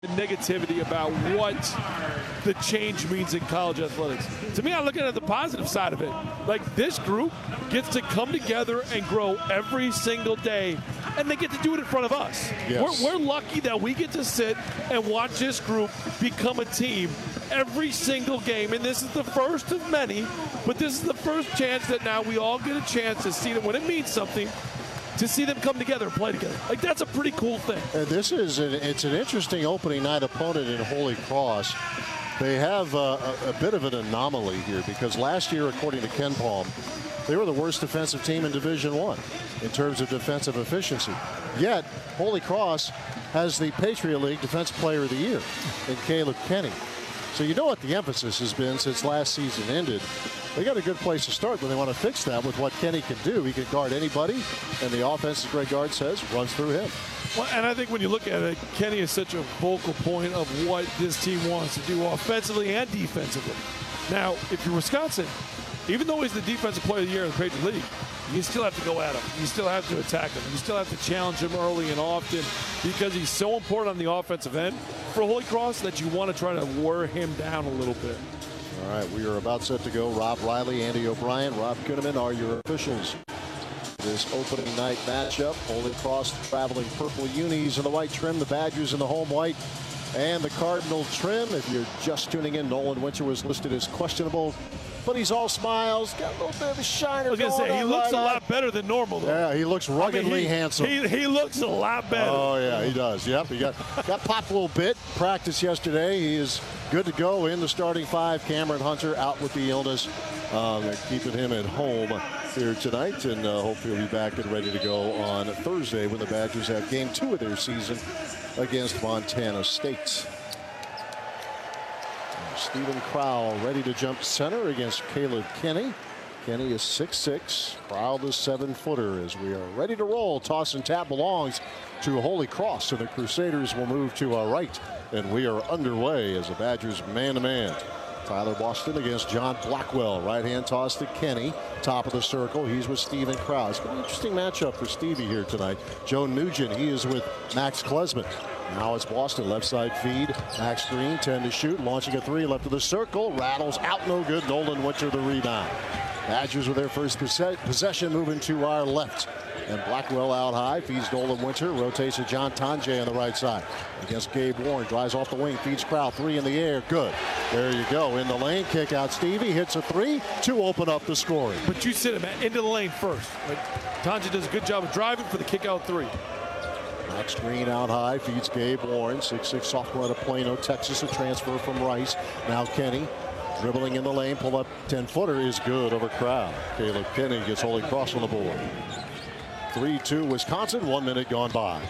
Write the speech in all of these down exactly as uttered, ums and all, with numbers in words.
negativity about what the change means in college athletics. To me, I look at it at the positive side of it. Like, this group gets to come together and grow every single day, and they get to do it in front of us. Yes. We're, we're lucky that we get to sit and watch this group become a team every single game, and this is the first of many, but this is the first chance that now we all get a chance to see them when it means something, to see them come together and play together. Like, that's a pretty cool thing. And this is an, it's an interesting opening night opponent in Holy Cross. They have uh, a, a bit of an anomaly here because last year, according to Ken Palm, they were the worst defensive team in Division One in terms of defensive efficiency. Yet, Holy Cross has the Patriot League Defensive Player of the Year in Caleb Kenny. So you know what the emphasis has been since last season ended. They got a good place to start, but they want to fix that with what Kenny can do. He can guard anybody, and the offense, as Greg Gard says, runs through him. Well, and I think when you look at it, Kenny is such a focal point of what this team wants to do offensively and defensively. Now, if you're Wisconsin, even though he's the Defensive Player of the Year in the Patriot League, you still have to go at him. You still have to attack him. You still have to challenge him early and often because he's so important on the offensive end for Holy Cross that you want to try to wear him down a little bit. All right, we are about set to go. Rob Riley, Andy O'Brien, Rob Kuhneman are your officials. This opening night matchup, Holy Cross the traveling purple unis in the white trim, the Badgers in the home white and the Cardinal trim. If you're just tuning in, Nolan Winter was listed as questionable, but he's all smiles, got a little bit of a shiner. I was going to say, he looks right a lot better than normal, though. Yeah, he looks ruggedly I mean, he, handsome. He, he looks a lot better. Oh, yeah, he does. Yep, he got, got popped a little bit. Practice yesterday. He is good to go in the starting five. Cameron Hunter out with the illness. Uh, they're keeping him at home here tonight, and uh, hopefully he'll be back and ready to go on Thursday when the Badgers have game two of their season against Montana State. Stephen Crowell ready to jump center against Caleb Kenny. Kenny is six six. Crowell the seven footer as we are ready to roll. Toss and tap belongs to Holy Cross, so the Crusaders will move to our right, and we are underway as the Badgers man-to-man. Tyler Boston against John Blackwell. Right hand toss to Kenny. Top of the circle. He's with Stephen Crowell. It's an interesting matchup for Stevie here tonight. Joe Nugent, he is with Max Klesman. Now it's Boston, left side feed. Max Green, ten to shoot, launching a three, left of the circle, rattles out, no good. Nolan Winter the rebound. Badgers with their first possession, moving to our left. And Blackwell out high, feeds Nolan Winter, rotates to John Tonje on the right side. Against Gabe Warren, drives off the wing, feeds Crowell, three in the air, good. There you go, in the lane, kick out Stevie, hits a three to open up the scoring. But you sit him into the lane first. Like, Tonje does a good job of driving for the kick out three. Max Green out high, feeds Gabe Warren, six six sophomore out of Plano, Texas, a transfer from Rice. Now Kenny dribbling in the lane, pull up ten footer is good over Crowell. Caleb Kenny gets Holy Cross on the board. three two Wisconsin, one minute gone by.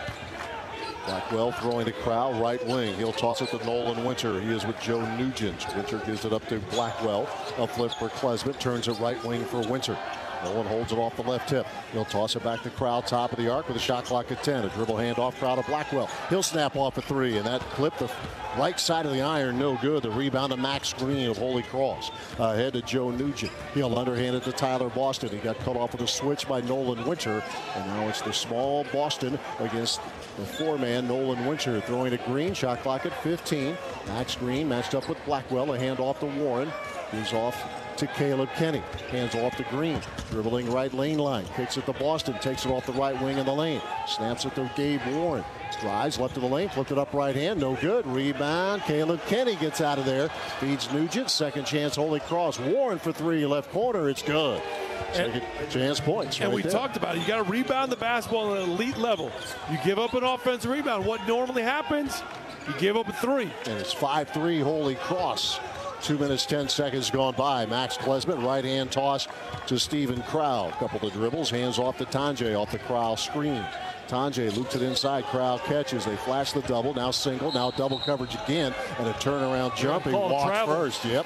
Blackwell throwing to Crowell, right wing. He'll toss it to Nolan Winter. He is with Joe Nugent. Winter gives it up to Blackwell. A flip for Klesman, turns it right wing for Winter. Nolan holds it off the left hip. He'll toss it back to Crowell, top of the arc with a shot clock at ten. A dribble handoff, Crowell to Blackwell. He'll snap off a three, and that clip the right side of the iron, no good. The rebound to Max Green of Holy Cross. Ahead to Joe Nugent. He'll underhand it to Tyler Boston. He got cut off with a switch by Nolan Winter, and now it's the small Boston against the four-man Nolan Winter. Throwing to Green, shot clock at fifteen. Max Green matched up with Blackwell. A handoff to Warren. He's off to Caleb Kenny. Hands off to Green. Dribbling right lane line. Kicks it to Boston. Takes it off the right wing in the lane. Snaps it to Gabe Warren. Drives left of the lane. Flipped it up right hand. No good. Rebound. Caleb Kenny gets out of there. Feeds Nugent. Second chance Holy Cross. Warren for three. Left corner. It's good. Second and, chance points. And right we there. talked about it. You got to rebound the basketball at an elite level. You give up an offensive rebound. What normally happens? You give up a three. And it's five three Holy Cross. Two minutes, ten seconds gone by. Max Klesman, right hand toss to Stephen Crowell. Couple of dribbles, hands off to Tonje off the Crowell screen. Tonje loops it inside. Crowell catches. They flash the double. Now single. Now double coverage again. And a turnaround jump. He walks first. Yep.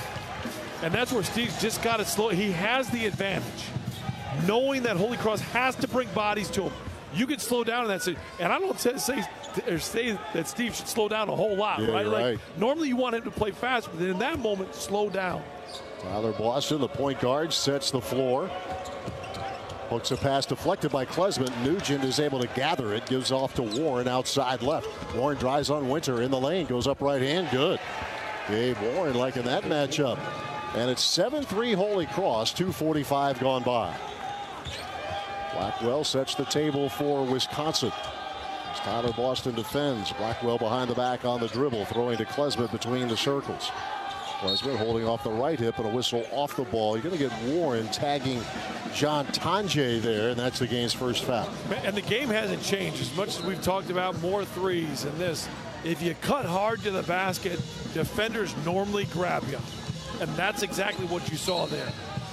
And that's where Steve's just got to slow. He has the advantage. Knowing that Holy Cross has to bring bodies to him. You can slow down in that situation. And I don't say, or say that Steve should slow down a whole lot, yeah, right? right. Like, normally you want him to play fast, but in that moment, slow down. Tyler Boston, the point guard, sets the floor. Hooks a pass deflected by Klesmit. Nugent is able to gather it. Gives off to Warren outside left. Warren drives on Winter in the lane. Goes up right hand. Good. Gabe Warren liking that matchup. And it's seven three Holy Cross. two forty-five gone by. Blackwell sets the table for Wisconsin. As Tyler Boston defends. Blackwell behind the back on the dribble. Throwing to Klesmit between the circles. Klesmit holding off the right hip and a whistle off the ball. You're going to get Warren tagging John Tonje there, and that's the game's first foul. And the game hasn't changed as much as we've talked about more threes and this. If you cut hard to the basket, defenders normally grab you. And that's exactly what you saw there.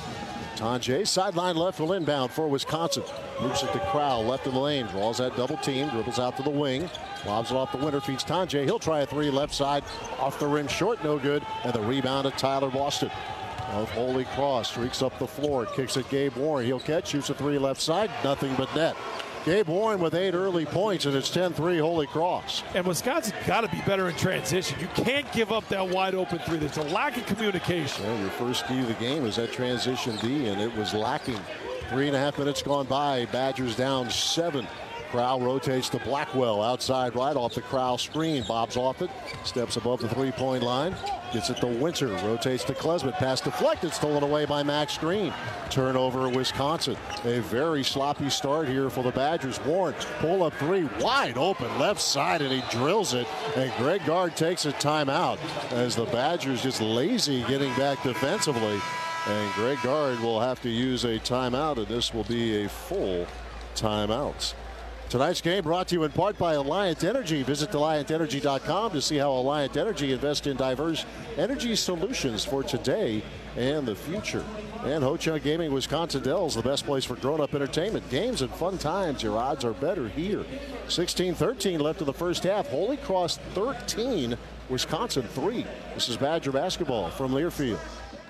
Tonje, sideline left, will inbound for Wisconsin. Moves it to Crowell, left in the lane. Draws that double team, dribbles out to the wing. Lobs it off the winner, feeds Tonje. He'll try a three left side. Off the rim, short, no good. And the rebound to Tyler Boston of Holy Cross. Streaks up the floor, kicks at Gabe Warren. He'll catch, shoots a three left side. Nothing but net. Gabe Warren with eight early points, and it's ten three Holy Cross. And Wisconsin got to be better in transition. You can't give up that wide open three. There's a lack of communication. Well, your first key of the game is that transition D, and it was lacking. Three and a half minutes gone by. Badgers down seven. Crowell rotates to Blackwell outside right off the Crowell screen. Bobs off it. Steps above the three-point line. Gets it to Winter. Rotates to Klesmit. Pass deflected. Stolen away by Max Green. Turnover Wisconsin. A very sloppy start here for the Badgers. Warren pull up three. Wide open left side, and he drills it. And Greg Gard takes a timeout as the Badgers just lazy getting back defensively. And Greg Gard will have to use a timeout, and this will be a full timeout. Tonight's game brought to you in part by Alliant Energy. Visit alliant energy dot com to see how Alliant Energy invests in diverse energy solutions for today and the future. And Ho Chunk Gaming Wisconsin Dells, the best place for grown-up entertainment. Games and fun times. Your odds are better here. sixteen thirteen left in the first half. Holy Cross thirteen, Wisconsin three. This is Badger basketball from Learfield.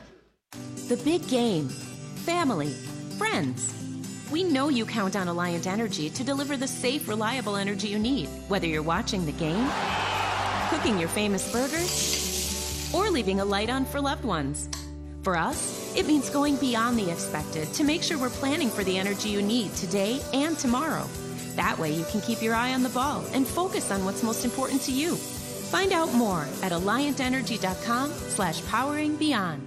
The big game. Family. Friends. We know you count on Alliant Energy to deliver the safe, reliable energy you need, whether you're watching the game, cooking your famous burgers, or leaving a light on for loved ones. For us, it means going beyond the expected to make sure we're planning for the energy you need today and tomorrow. That way you can keep your eye on the ball and focus on what's most important to you. Find out more at alliant energy dot com slash powering beyond.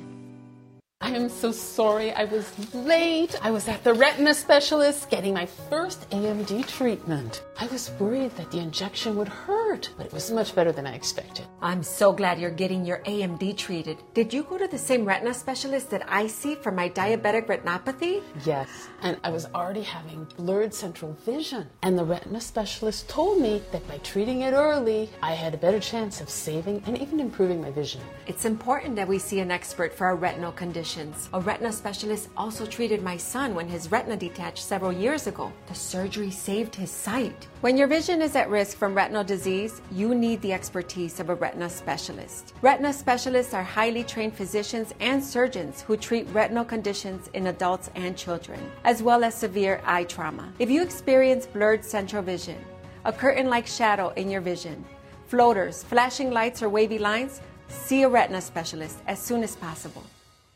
I am so sorry I was late. I was at the retina specialist getting my first A M D treatment. I was worried that the injection would hurt, but it was much better than I expected. I'm so glad you're getting your A M D treated. Did you go to the same retina specialist that I see for my diabetic retinopathy? Yes, and I was already having blurred central vision. And the retina specialist told me that by treating it early, I had a better chance of saving and even improving my vision. It's important that we see an expert for our retinal condition. A retina specialist also treated my son when his retina detached several years ago. The surgery saved his sight. When your vision is at risk from retinal disease, you need the expertise of a retina specialist. Retina specialists are highly trained physicians and surgeons who treat retinal conditions in adults and children, as well as severe eye trauma. If you experience blurred central vision, a curtain-like shadow in your vision, floaters, flashing lights, or wavy lines, see a retina specialist as soon as possible.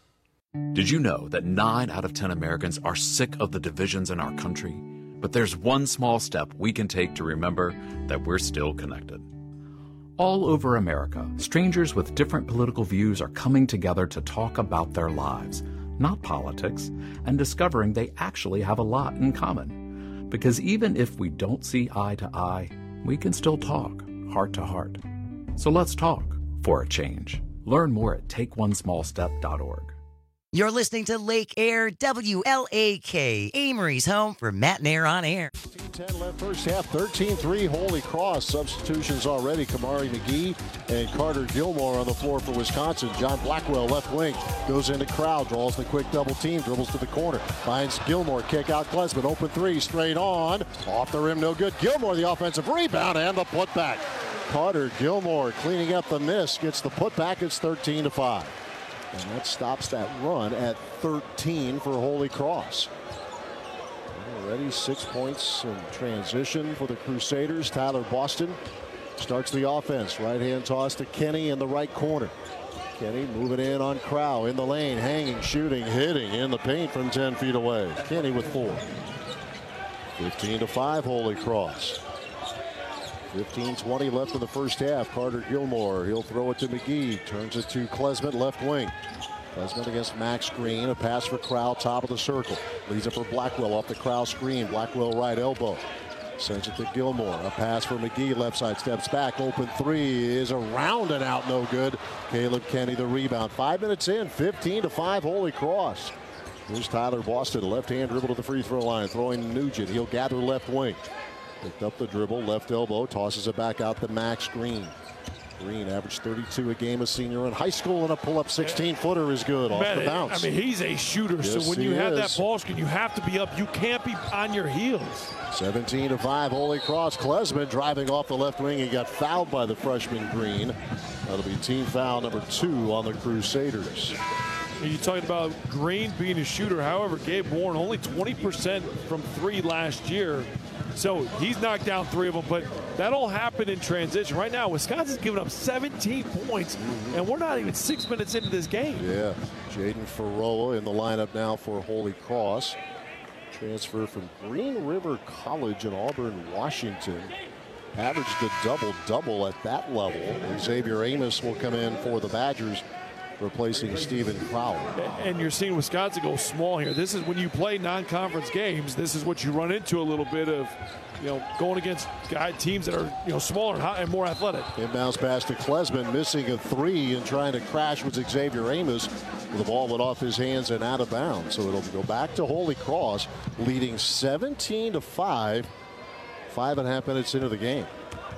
Did you know that nine out of ten Americans are sick of the divisions in our country? But there's one small step we can take to remember that we're still connected. All over America, strangers with different political views are coming together to talk about their lives, not politics, and discovering they actually have a lot in common. Because even if we don't see eye to eye, we can still talk heart to heart. So let's talk for a change. Learn more at take one small step dot org. You're listening to Lake Air W L A K, Amory's home for Matt and Air on Air. fifteen ten left first half, thirteen three Holy Cross. Substitutions already. Kamari McGee and Carter Gilmore on the floor for Wisconsin. John Blackwell, left wing, goes into Crowell, draws the quick double team, dribbles to the corner, finds Gilmore, kick out Klesmit, open three, straight on, off the rim, no good. Gilmore, the offensive rebound, and the putback. Carter Gilmore cleaning up the miss, gets the putback. It's thirteen to five. And that stops that run at thirteen for Holy Cross. Already six points in transition for the Crusaders. Tyler Boston starts the offense. Right hand toss to Kenny in the right corner. Kenny moving in on Crow in the lane, hanging, shooting, hitting in the paint from ten feet away. Kenny with four. fifteen to five, Holy Cross. fifteen twenty left in the first half. Carter Gilmore, he'll throw it to McGee. Turns it to Klesmit, left wing. Klesmit against Max Green. A pass for Crow, top of the circle. Leads it for Blackwell off the Crow screen. Blackwell right elbow. Sends it to Gilmore. A pass for McGee. Left side steps back. Open three is around and out. No good. Caleb Kenny the rebound. Five minutes in. fifteen to five. Holy Cross. Here's Tyler Boston. Left hand dribble to the free throw line. Throwing Nugent. He'll gather left wing. Picked up the dribble. Left elbow. Tosses it back out to Max Green. Green averaged thirty-two a game, a senior in high school, and a pull-up sixteen-footer is good off Man, the bounce. I mean, he's a shooter, Yes, so when you he have is. that ball screen, you have to be up. You can't be on your heels. seventeen to five, Holy Cross. Klesmit driving off the left wing. He got fouled by the freshman Green. That'll be team foul number two on the Crusaders. You're talking about Green being a shooter. However, Gabe Warren only twenty percent from three last year. So he's knocked down three of them, but that all happened in transition. Right now, Wisconsin's giving up seventeen points, and we're not even six minutes into this game. Yeah, Jaden Faroa in the lineup now for Holy Cross. Transfer from Green River College in Auburn, Washington. Averaged a double-double at that level. Xavier Amos will come in for the Badgers, replacing Stephen Crowell. And you're seeing Wisconsin go small here. This is when you play non-conference games, this is what you run into a little bit of, you know, going against guy teams that are, you know, smaller and, high, and more athletic. Inbounds pass to Klesmit, missing a three and trying to crash with Xavier Amos. The ball went off his hands and out of bounds. So it'll go back to Holy Cross, leading seventeen to five, five and a half minutes into the game.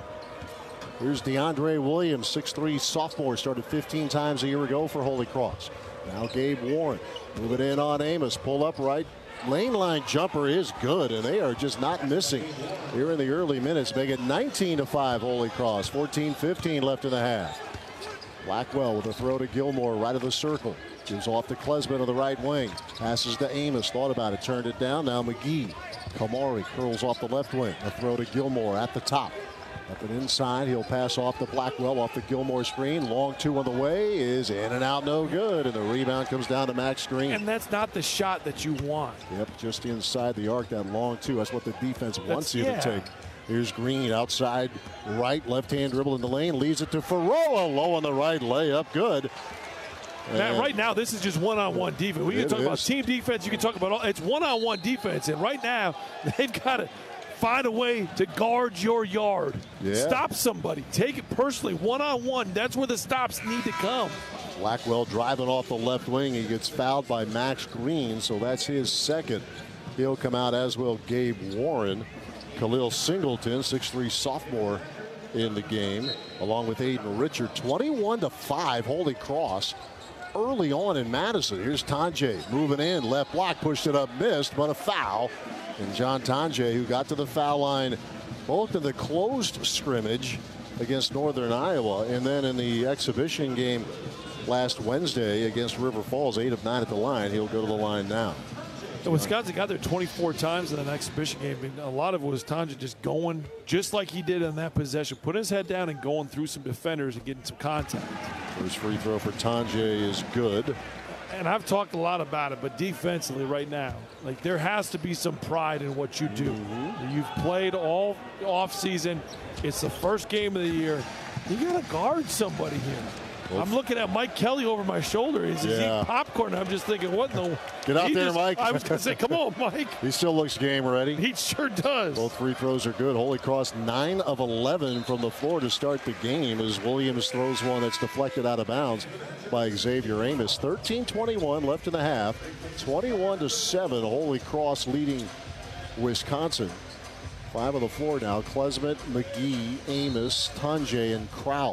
Here's DeAndre Williams, six three sophomore, started fifteen times a year ago for Holy Cross. Now Gabe Warren, move it in on Amos, pull up right. Lane line jumper is good, and they are just not missing here in the early minutes. Make it nineteen to five, Holy Cross. fourteen fifteen left in the half. Blackwell with a throw to Gilmore, right of the circle. Gives off to Klesmit on the right wing. Passes to Amos, thought about it, turned it down. Now McGee. Kamari curls off the left wing. A throw to Gilmore at the top. Up and inside, he'll pass off to Blackwell off the Gilmore screen. Long two on the way is in and out, no good. And the rebound comes down to Max Green. And that's not the shot that you want. Yep, just inside the arc, that long two. That's what the defense wants you yeah. to take. Here's Green outside right, left-hand dribble in the lane. Leads it to Faroa, low on the right, layup, good. Now, right now, this is just one-on-one defense. We can It talk is. about team defense. You can talk about all. It's one-on-one defense. And right now, they've got to find a way to guard your yard. Yeah. Stop somebody. Take it personally. One-on-one. That's where the stops need to come. Blackwell driving off the left wing. He gets fouled by Max Green, so that's his second. He'll come out, as will Gabe Warren. Khalil Singleton, six three sophomore in the game, along with Aiden Richard. twenty-one to five, Holy Cross. Early on in Madison. Here's Tanjay moving in. Left block, pushed it up, missed, but a foul. And John Tanjay, who got to the foul line both in the closed scrimmage against Northern Iowa and then in the exhibition game last Wednesday against River Falls, eight of nine at the line. He'll go to the line now. And Wisconsin got there twenty-four times in an exhibition game. And a lot of it was Tanja just going just like he did in that possession, putting his head down and going through some defenders and getting some contact. First free throw for Tanjay is good. And I've talked a lot about it, but defensively right now, like there has to be some pride in what you do. Mm-hmm. You've played all off season. It's the first game of the year. You got to guard somebody here. Well, I'm looking at Mike Kelly over my shoulder. He's yeah. eating popcorn. I'm just thinking, what in the? Get out he there, just, Mike. I was going to say, come on, Mike. He still looks game ready. He sure does. Both free throws are good. Holy Cross nine of eleven from the floor to start the game as Williams throws one that's deflected out of bounds by Xavier Amos. thirteen twenty-one left in the half. twenty-one to seven. Holy Cross leading Wisconsin. Five on the floor now. Klesmit, McGee, Amos, Tanjay, and Crowell.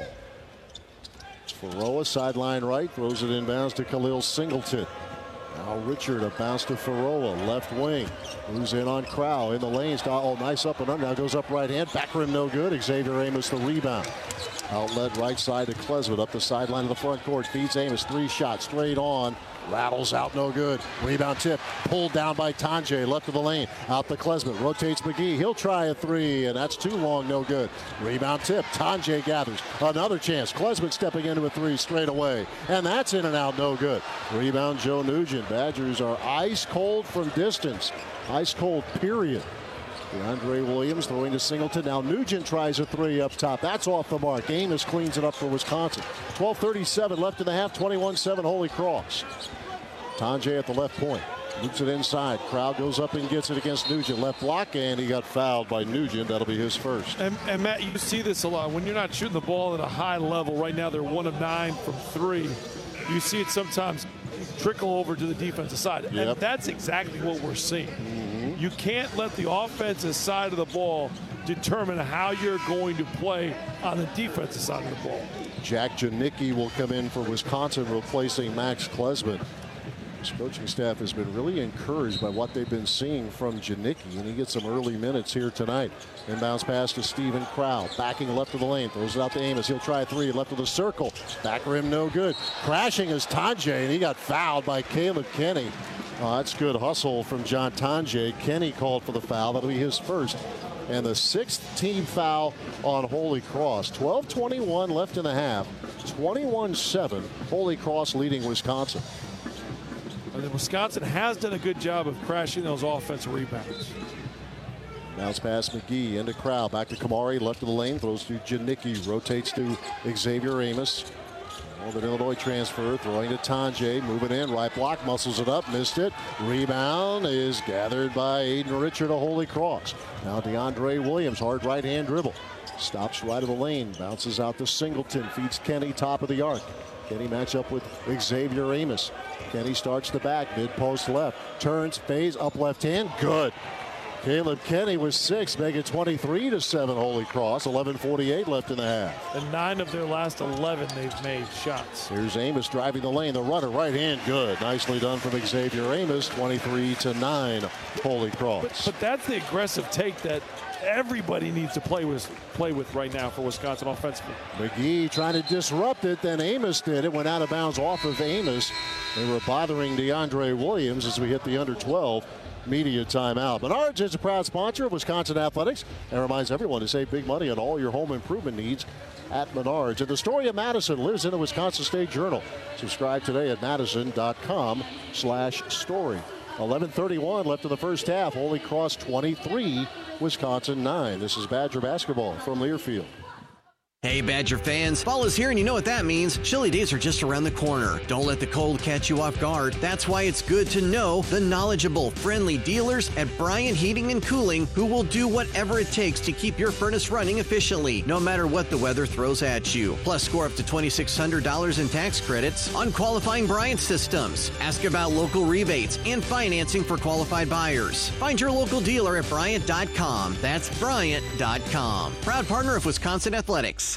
Faroa sideline right, throws it inbounds to Khalil Singleton. Now Richard, a bounce to Faroa, left wing. Moves in on Crowell in the lane. Oh, nice up and under. Now goes up right hand. Back rim no good. Xavier Amos the rebound. Outlet right side to Klesmit up the sideline of the front court. Feeds Amos. Three shots straight on. Rattles out, no good. Rebound tip, pulled down by Tonje, left of the lane. Out to Klesmit, rotates McGee. He'll try a three, and that's too long, no good. Rebound tip, Tonje gathers. Another chance. Klesmit stepping into a three straight away, and that's in and out, no good. Rebound Joe Nugent. Badgers are ice cold from distance. Ice cold, period. DeAndre Williams throwing to Singleton. Now Nugent tries a three up top. That's off the mark. Amos cleans it up for Wisconsin. twelve thirty-seven left in the half. twenty-one seven Holy Cross. Tonje at the left point. Loops it inside. Crowd goes up and gets it against Nugent. Left block, and he got fouled by Nugent. That'll be his first. And, and Matt, you see this a lot. When you're not shooting the ball at a high level, right now they're one of nine from three. You see it sometimes trickle over to the defensive side. Yep. And that's exactly what we're seeing. Mm-hmm. You can't let the offensive side of the ball determine how you're going to play on the defensive side of the ball. Jack Janicki will come in for Wisconsin, replacing Max Klesmit. His coaching staff has been really encouraged by what they've been seeing from Janicki, and he gets some early minutes here tonight. Inbounds pass to Stephen Crowell, backing left of the lane, throws it out to Amos. He'll try a three, left of the circle. Back rim, no good. Crashing is Tonje, and he got fouled by Caleb Kenny. Oh, that's good hustle from John Tonje. Kenny called for the foul. That'll be his first. And the sixth team foul on Holy Cross. twelve twenty-one left in the half. twenty-one seven. Holy Cross leading Wisconsin. And then Wisconsin has done a good job of crashing those offensive rebounds. Bounce pass McGee into Crowell. Back to Kamari. Left of the lane. Throws to Janicki. Rotates to Xavier Amos. An Illinois transfer, throwing to Tonje, moving in, right block, muscles it up, missed it. Rebound is gathered by Aiden Richard of Holy Cross. Now DeAndre Williams, hard right-hand dribble. Stops right of the lane, bounces out to Singleton, feeds Kenny top of the arc. Kenny match up with Xavier Amos. Kenny starts the back, mid-post left, turns, fades, up left hand, good. Caleb Kenny with six, make it twenty-three to seven Holy Cross. eleven forty-eight left in the half. And nine of their last eleven they've made shots. Here's Amos driving the lane. The runner, right hand, good. Nicely done from Xavier Amos. twenty-three to nine Holy Cross. But, but that's the aggressive take that everybody needs to play with, play with right now for Wisconsin offensively. McGee trying to disrupt it. Then Amos did it. Went out of bounds off of Amos. They were bothering DeAndre Williams as we hit the under twelve. Media timeout. Menards is a proud sponsor of Wisconsin Athletics and reminds everyone to save big money on all your home improvement needs at Menards. And the story of Madison lives in the Wisconsin State Journal. Subscribe today at madison dot com slash story. eleven thirty-one left in the first half. Holy Cross twenty-three, Wisconsin nine. This is Badger basketball from Learfield. Hey Badger fans, fall is here and you know what that means. Chilly days are just around the corner. Don't let the cold catch you off guard. That's why it's good to know the knowledgeable, friendly dealers at Bryant Heating and Cooling who will do whatever it takes to keep your furnace running efficiently, no matter what the weather throws at you. Plus, score up to twenty-six hundred dollars in tax credits on qualifying Bryant systems. Ask about local rebates and financing for qualified buyers. Find your local dealer at Bryant dot com. That's Bryant dot com. Proud partner of Wisconsin Athletics.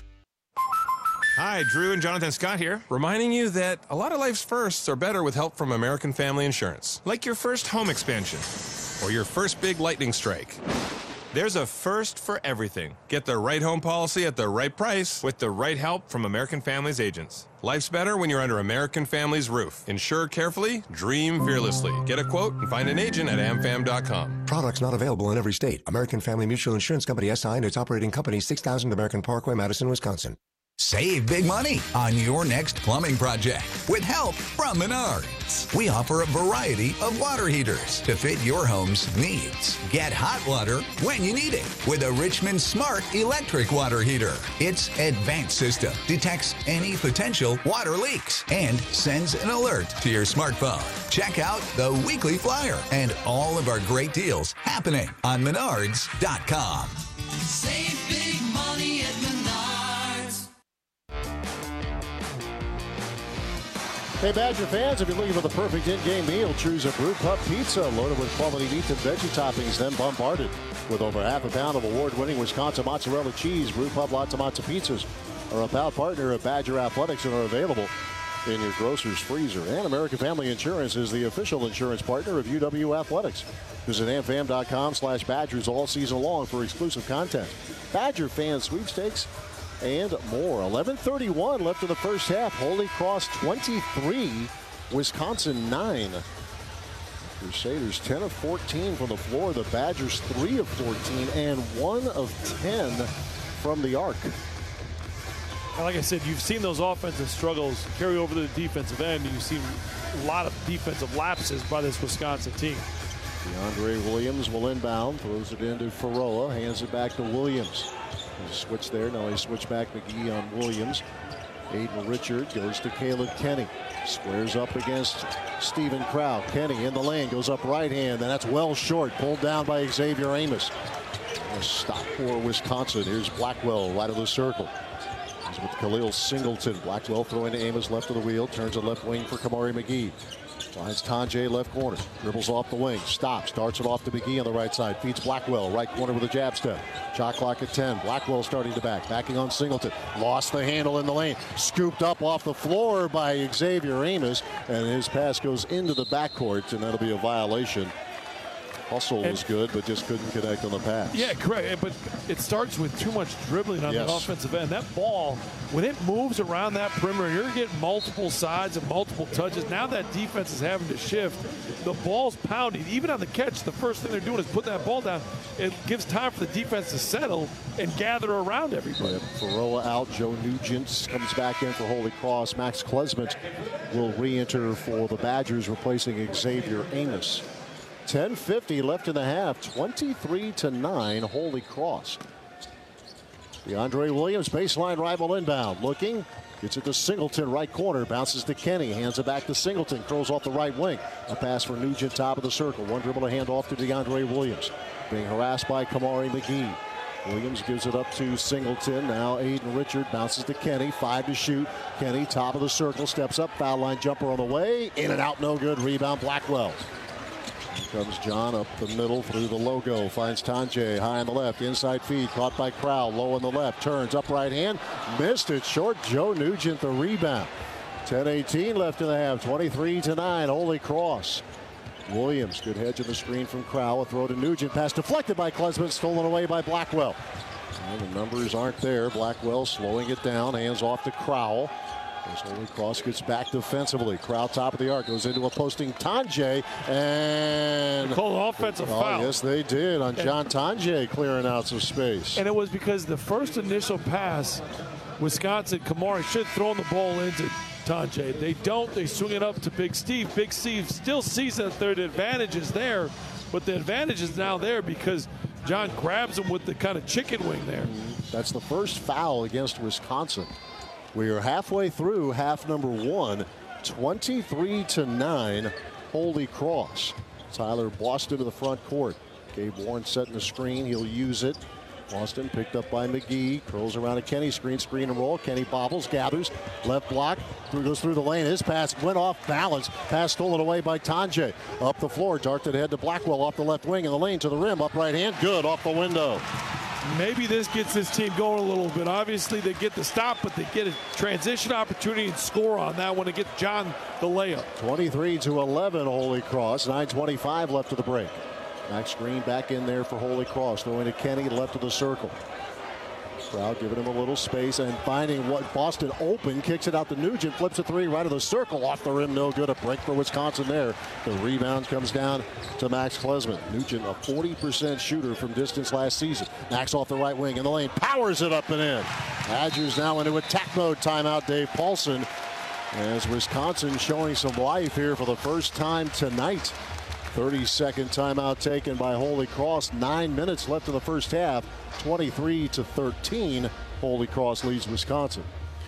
Hi, Drew and Jonathan Scott here, reminding you that a lot of life's firsts are better with help from American Family Insurance. Like your first home expansion or your first big lightning strike. There's a first for everything. Get the right home policy at the right price with the right help from American Family's agents. Life's better when you're under American Family's roof. Insure carefully, dream fearlessly. Get a quote and find an agent at a m fam dot com. Products not available in every state. American Family Mutual Insurance Company S I and its operating company, six thousand American Parkway, Madison, Wisconsin. Save big money on your next plumbing project with help from Menards. We offer a variety of water heaters to fit your home's needs. Get hot water when you need it with a Richmond Smart electric water heater. Its advanced system detects any potential water leaks and sends an alert to your smartphone. Check out the weekly flyer and all of our great deals happening on menards dot com. Save big money at Menards. Hey, Badger fans, if you're looking for the perfect in-game meal, choose a Brew Pub Pizza loaded with quality meat and veggie toppings, then bombarded with over half a pound of award-winning Wisconsin mozzarella cheese. Brew Pub Lots of Matzo Pizzas are a proud partner of Badger Athletics and are available in your grocer's freezer. And American Family Insurance is the official insurance partner of U W Athletics. Visit a m fam dot com slash Badgers all season long for exclusive content. Badger fan sweepstakes and more. eleven thirty-one left in the first half. Holy Cross twenty-three, Wisconsin nine. Crusaders ten of fourteen from the floor. The Badgers three of fourteen and one of ten from the arc. And like I said, you've seen those offensive struggles carry over to the defensive end. You've seen a lot of defensive lapses by this Wisconsin team. DeAndre Williams will inbound, throws it into Faroa, hands it back to Williams. He'll switch there. Now he switch back McGee on Williams. Aiden Richard goes to Caleb Kenny. Squares up against Stephen Crow. Kenny in the lane, goes up right hand, and that's well short. Pulled down by Xavier Amos. A stop for Wisconsin. Here's Blackwell right of the circle. He's with Khalil Singleton. Blackwell throwing to Amos left of the wheel. Turns the left wing for Kamari McGee. Finds Tonje left corner. Dribbles off the wing. Stops. Darts it off to McGee on the right side. Feeds Blackwell. Right corner with a jab step. Shot clock at ten. Blackwell starting to back. Backing on Singleton. Lost the handle in the lane. Scooped up off the floor by Xavier Amos. And his pass goes into the backcourt. And that'll be a violation. Hustle was good, but just couldn't connect on the pass. Yeah, correct. But it starts with too much dribbling on yes. the offensive end. That ball, when it moves around that perimeter, you're getting multiple sides and multiple touches. Now that defense is having to shift. The ball's pounding. Even on the catch, the first thing they're doing is put that ball down. It gives time for the defense to settle and gather around everybody. Yep. Faroa out. Joe Nugent comes back in for Holy Cross. Max Klesmit will re-enter for the Badgers, replacing Xavier Amos. ten fifty left in the half, twenty-three to nine, Holy Cross. DeAndre Williams, baseline rival inbound, looking, gets it to Singleton, right corner, bounces to Kenny, hands it back to Singleton, throws off the right wing. A pass for Nugent, top of the circle, one dribble to hand off to DeAndre Williams. Being harassed by Kamari McGee. Williams gives it up to Singleton. Now Aiden Richard bounces to Kenny. Five to shoot. Kenny, top of the circle, steps up, foul line jumper on the way. In and out, no good. Rebound, Blackwell. Here comes John up the middle through the logo. Finds Tonje high on the left. Inside feed caught by Crowell. Low on the left. Turns up right hand. Missed it short. Joe Nugent the rebound. ten eighteen left in the half. twenty-three to nine. Holy Cross. Williams. Good hedge of the screen from Crowell. A throw to Nugent. Pass deflected by Klesmit. Stolen away by Blackwell. And the numbers aren't there. Blackwell slowing it down. Hands off to Crowell. As Holy Cross gets back defensively. Crowd top of the arc goes into a posting Tonje and they called an offensive oh, foul. Yes, they did on John Tonje clearing out some space. And it was because the first initial pass, Wisconsin, Kamari should have thrown the ball into Tonje. They don't. They swing it up to Big Steve. Big Steve still sees that their advantage is there, but the advantage is now there because John grabs him with the kind of chicken wing there. That's the first foul against Wisconsin. We are halfway through half number one, twenty-three to nine, Holy Cross. Tyler Boston to the front court. Gabe Warren setting the screen. He'll use it. Boston picked up by McGee. Curls around a Kenny screen, screen and roll. Kenny bobbles, gathers, left block, through, goes through the lane. His pass went off balance. Pass stolen away by Tonje. Up the floor, darted ahead to Blackwell off the left wing in the lane to the rim. Up right hand, good off the window. Maybe this gets this team going a little bit. Obviously, they get the stop, but they get a transition opportunity and score on that one to get John the layup. twenty-three to eleven, Holy Cross. nine twenty-five left of the break. Max Green back in there for Holy Cross. Throwing to Kenny, left of the circle. Crowd giving him a little space and finding what Boston open. Kicks it out to Nugent. Flips a three right of the circle. Off the rim, no good. A break for Wisconsin there. The rebound comes down to Max Klesmit. Nugent, a forty percent shooter from distance last season. Max off the right wing in the lane. Powers it up and in. Badgers now into attack mode. Timeout, Dave Paulson. As Wisconsin showing some life here for the first time tonight. thirty second timeout taken by Holy Cross. Nine minutes left in the first half. twenty-three to thirteen. Holy Cross leads Wisconsin.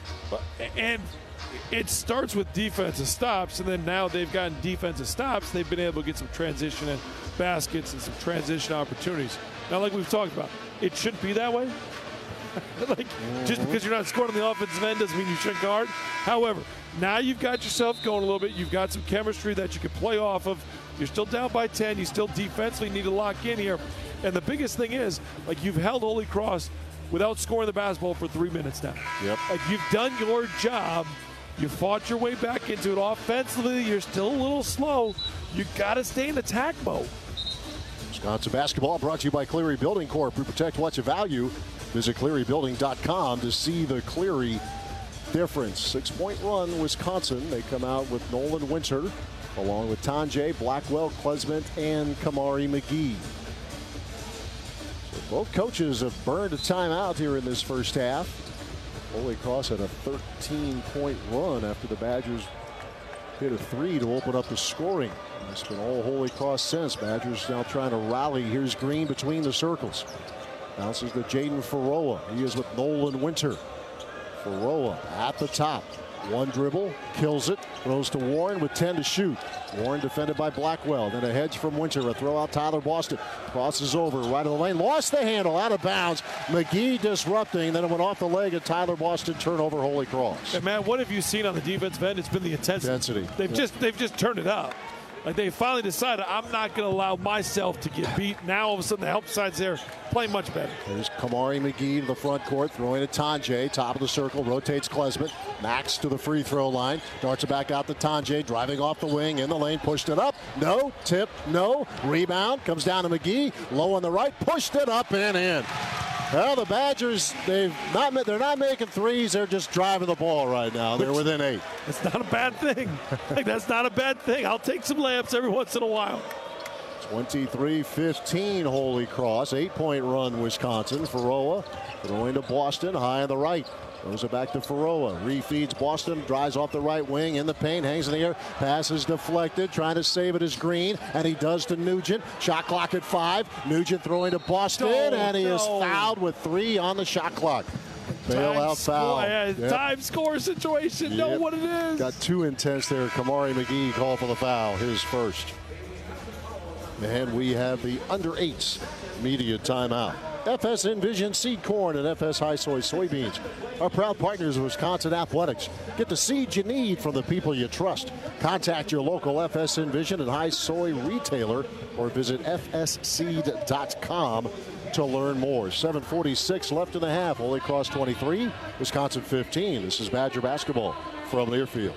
And it starts with defensive stops, and then now they've gotten defensive stops. They've been able to get some transition and baskets and some transition opportunities. Now, like we've talked about, it shouldn't be that way. like mm-hmm. Just because you're not scoring on the offensive end doesn't mean you shouldn't guard. However, now you've got yourself going a little bit. You've got some chemistry that you can play off of. You're still down by ten. You still defensively need to lock in here. And the biggest thing is, like, you've held Holy Cross without scoring the basketball for three minutes now. Yep. Like, you've done your job. You fought your way back into it. Offensively, you're still a little slow. You got to stay in attack mode. Wisconsin basketball brought to you by Cleary Building Corp. We protect what you value. Visit cleary building dot com to see the Cleary difference. Six-point run, Wisconsin. They come out with Nolan Winter, along with Tonje, Blackwell, Klesmit, and Kamari McGee. So both coaches have burned a timeout here in this first half. Holy Cross had a thirteen-point run after the Badgers hit a three to open up the scoring. And it's been all Holy Cross since. Badgers now trying to rally. Here's Green between the circles. Bounces to Jaden Faroa. He is with Nolan Winter. Faroa at the top. One dribble, kills it, throws to Warren with ten to shoot. Warren defended by Blackwell. Then a hedge from Winter. A throw out Tyler Boston. Crosses over right of the lane. Lost the handle, out of bounds. McGee disrupting. Then it went off the leg of Tyler Boston. Turnover, Holy Cross. And man, what have you seen on the defensive end? It's been the intensity. Intensity. They've yeah. just they've just turned it up. Like they finally decided, I'm not going to allow myself to get beat. Now all of a sudden the help side's there, playing much better. There's Kamari McGee to the front court, throwing to Tonje, top of the circle, rotates Klesmit. Max to the free throw line, darts it back out to Tonje, driving off the wing, in the lane, pushed it up. No, tip, no, rebound, comes down to McGee, low on the right, pushed it up and in. Well, the Badgers, they've not they're not making threes. They're just driving the ball right now. They're within eight. It's not a bad thing. Like, that's not a bad thing. I'll take some layups every once in a while. twenty-three fifteen Holy Cross. Eight-point run, Wisconsin. Faroa throwing to Boston, high on the right. Throws it back to Faroa. Refeeds Boston, drives off the right wing, in the paint, hangs in the air. Pass is deflected, trying to save it is Green, and he does to Nugent. Shot clock at five. Nugent throwing to Boston, no, and he no. is fouled with three on the shot clock. Bailout foul. Yeah, yep. Time score situation. Yep. Know what it is. Got too intense there. Kamari McGee called for the foul, his first. And we have the under eights media timeout. F S Envision Seed Corn and F S High Soy Soybeans are proud partners of Wisconsin Athletics. Get the seeds you need from the people you trust. Contact your local F S Envision and High Soy retailer or visit f s seed dot com to learn more. seven forty-six left in the half. Holy Cross twenty-three, Wisconsin fifteen. This is Badger basketball from Learfield.